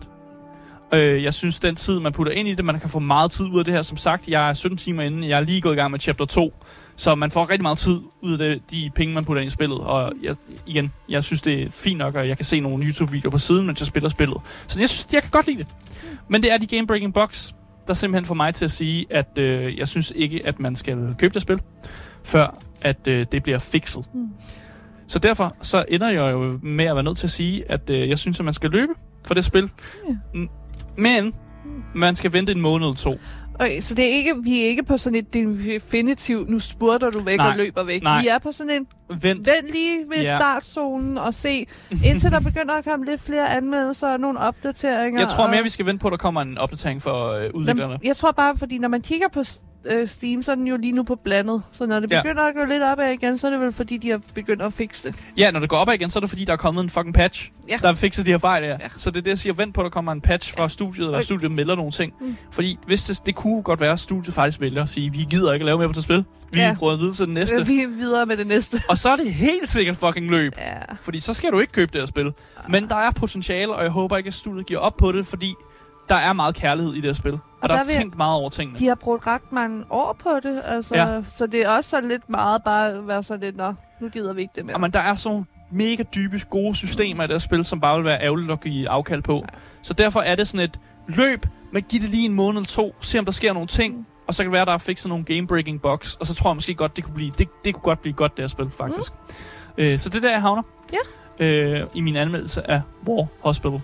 Speaker 1: Øh, jeg synes, den tid, man putter ind i det, man kan få meget tid ud af det her. Som sagt, jeg er sytten timer inde, jeg er lige gået i gang med chapter to. Så man får rigtig meget tid ud af det, de penge, man putter ind i spillet. Og jeg, igen, jeg synes, det er fint nok, og jeg kan se nogle YouTube-videoer på siden, mens jeg spiller spillet. Så jeg synes, jeg kan godt lide det. Men det er de game-breaking bugs, der simpelthen får mig til at sige, at øh, jeg synes ikke, at man skal købe det spil, før at øh, det bliver fikset. Mm. Så derfor så ender jeg jo med at være nødt til at sige, at øh, jeg synes, at man skal løbe for det spil. Yeah. Men man skal vente en måned eller to.
Speaker 2: Okay, så det er ikke, vi er ikke på sådan et definitivt, nu spurter du væk nej, og løber væk. Nej. Vi er på sådan en, vent, vent lige ved yeah. startzonen og se, indtil der begynder at komme lidt flere anmeldelser og nogle opdateringer.
Speaker 1: Jeg tror mere,
Speaker 2: og...
Speaker 1: vi skal vente på, at der kommer en opdatering for øh, udviklerne.
Speaker 2: Jeg tror bare, fordi når man kigger på øh, Steam, så er den jo lige nu på blandet. Så når det begynder ja. at gå lidt opad igen, så er det vel fordi, de har begyndt at fikse det. Ja,
Speaker 1: når det går opad igen, så er det fordi, der er kommet en fucking patch, ja. der har fikset de her fejl her. Ja. Så det er det, jeg siger, vent på, at der kommer en patch fra ja. studiet, eller okay. studiet melder nogle ting. Mm. Fordi hvis det, det kunne godt være, at studiet faktisk vælger at sige, vi gider ikke at lave mere på det spil. Vi ja. prøver at videre til det næste.
Speaker 2: Vi er videre med det næste.
Speaker 1: Og så er det helt sikkert fucking løb.
Speaker 2: Ja.
Speaker 1: Fordi så skal du ikke købe det her spil. Ja. Men der er potentiale, og jeg håber ikke, at studiet giver op på det, fordi der er meget kærlighed i det her spil. Og, og der, der er tænkt meget over tingene.
Speaker 2: De har brugt ret mange år på det, altså, ja. så det er også så lidt meget bare at være sådan lidt, nå, nu gider vi ikke det mere.
Speaker 1: Ja, men der er så mega dybe, gode systemer i det her spil, som bare vil være ærgerligt at give afkald på. Ja. Så derfor er det sådan et løb, men giv det lige en måned eller to, se om der sker nogle ting, mm. og så kan det være, der er fikset nogle game-breaking bugs, og så tror jeg måske godt, det kunne blive, det, det kunne godt blive godt, det her spil, faktisk. Mm. Øh, så det der, jeg havner
Speaker 2: ja.
Speaker 1: øh, i min anmeldelse af War Hospital.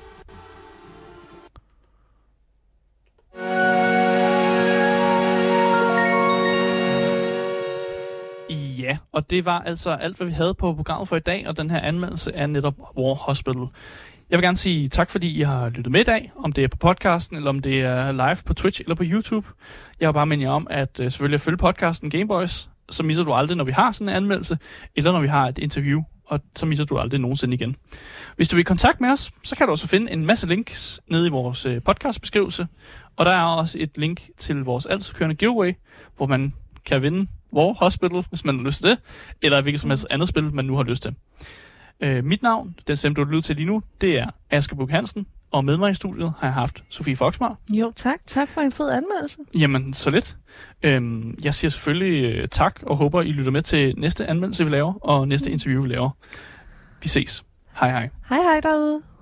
Speaker 1: Ja, og det var altså alt, hvad vi havde på programmet for i dag, og den her anmeldelse er netop War Hospital. Jeg vil gerne sige tak, fordi I har lyttet med i dag, om det er på podcasten, eller om det er live på Twitch eller på YouTube. Jeg vil bare minde jer om, at uh, selvfølgelig at følge podcasten Gameboys, så misser du aldrig, når vi har sådan en anmeldelse, eller når vi har et interview, og så misser du aldrig nogensinde igen. Hvis du vil i kontakt med os, så kan du også finde en masse links nede i vores uh, podcastbeskrivelse, og der er også et link til vores altid kørende giveaway, hvor man kan vinde War Hospital, hvis man har lyst til det, eller hvilket som helst andet spil, man nu har lyst til. Uh, mit navn, den stemme, du har lyttet til lige nu, det er Asger Buch Hansen, og med mig i studiet har jeg haft Sofie Foxmar.
Speaker 2: Jo, tak. Tak for en fed anmeldelse.
Speaker 1: Jamen, så lidt. Uh, jeg siger selvfølgelig uh, tak, og håber, I lytter med til næste anmeldelse, vi laver, og næste interview, vi laver. Vi ses. Hej hej.
Speaker 2: Hej hej derude.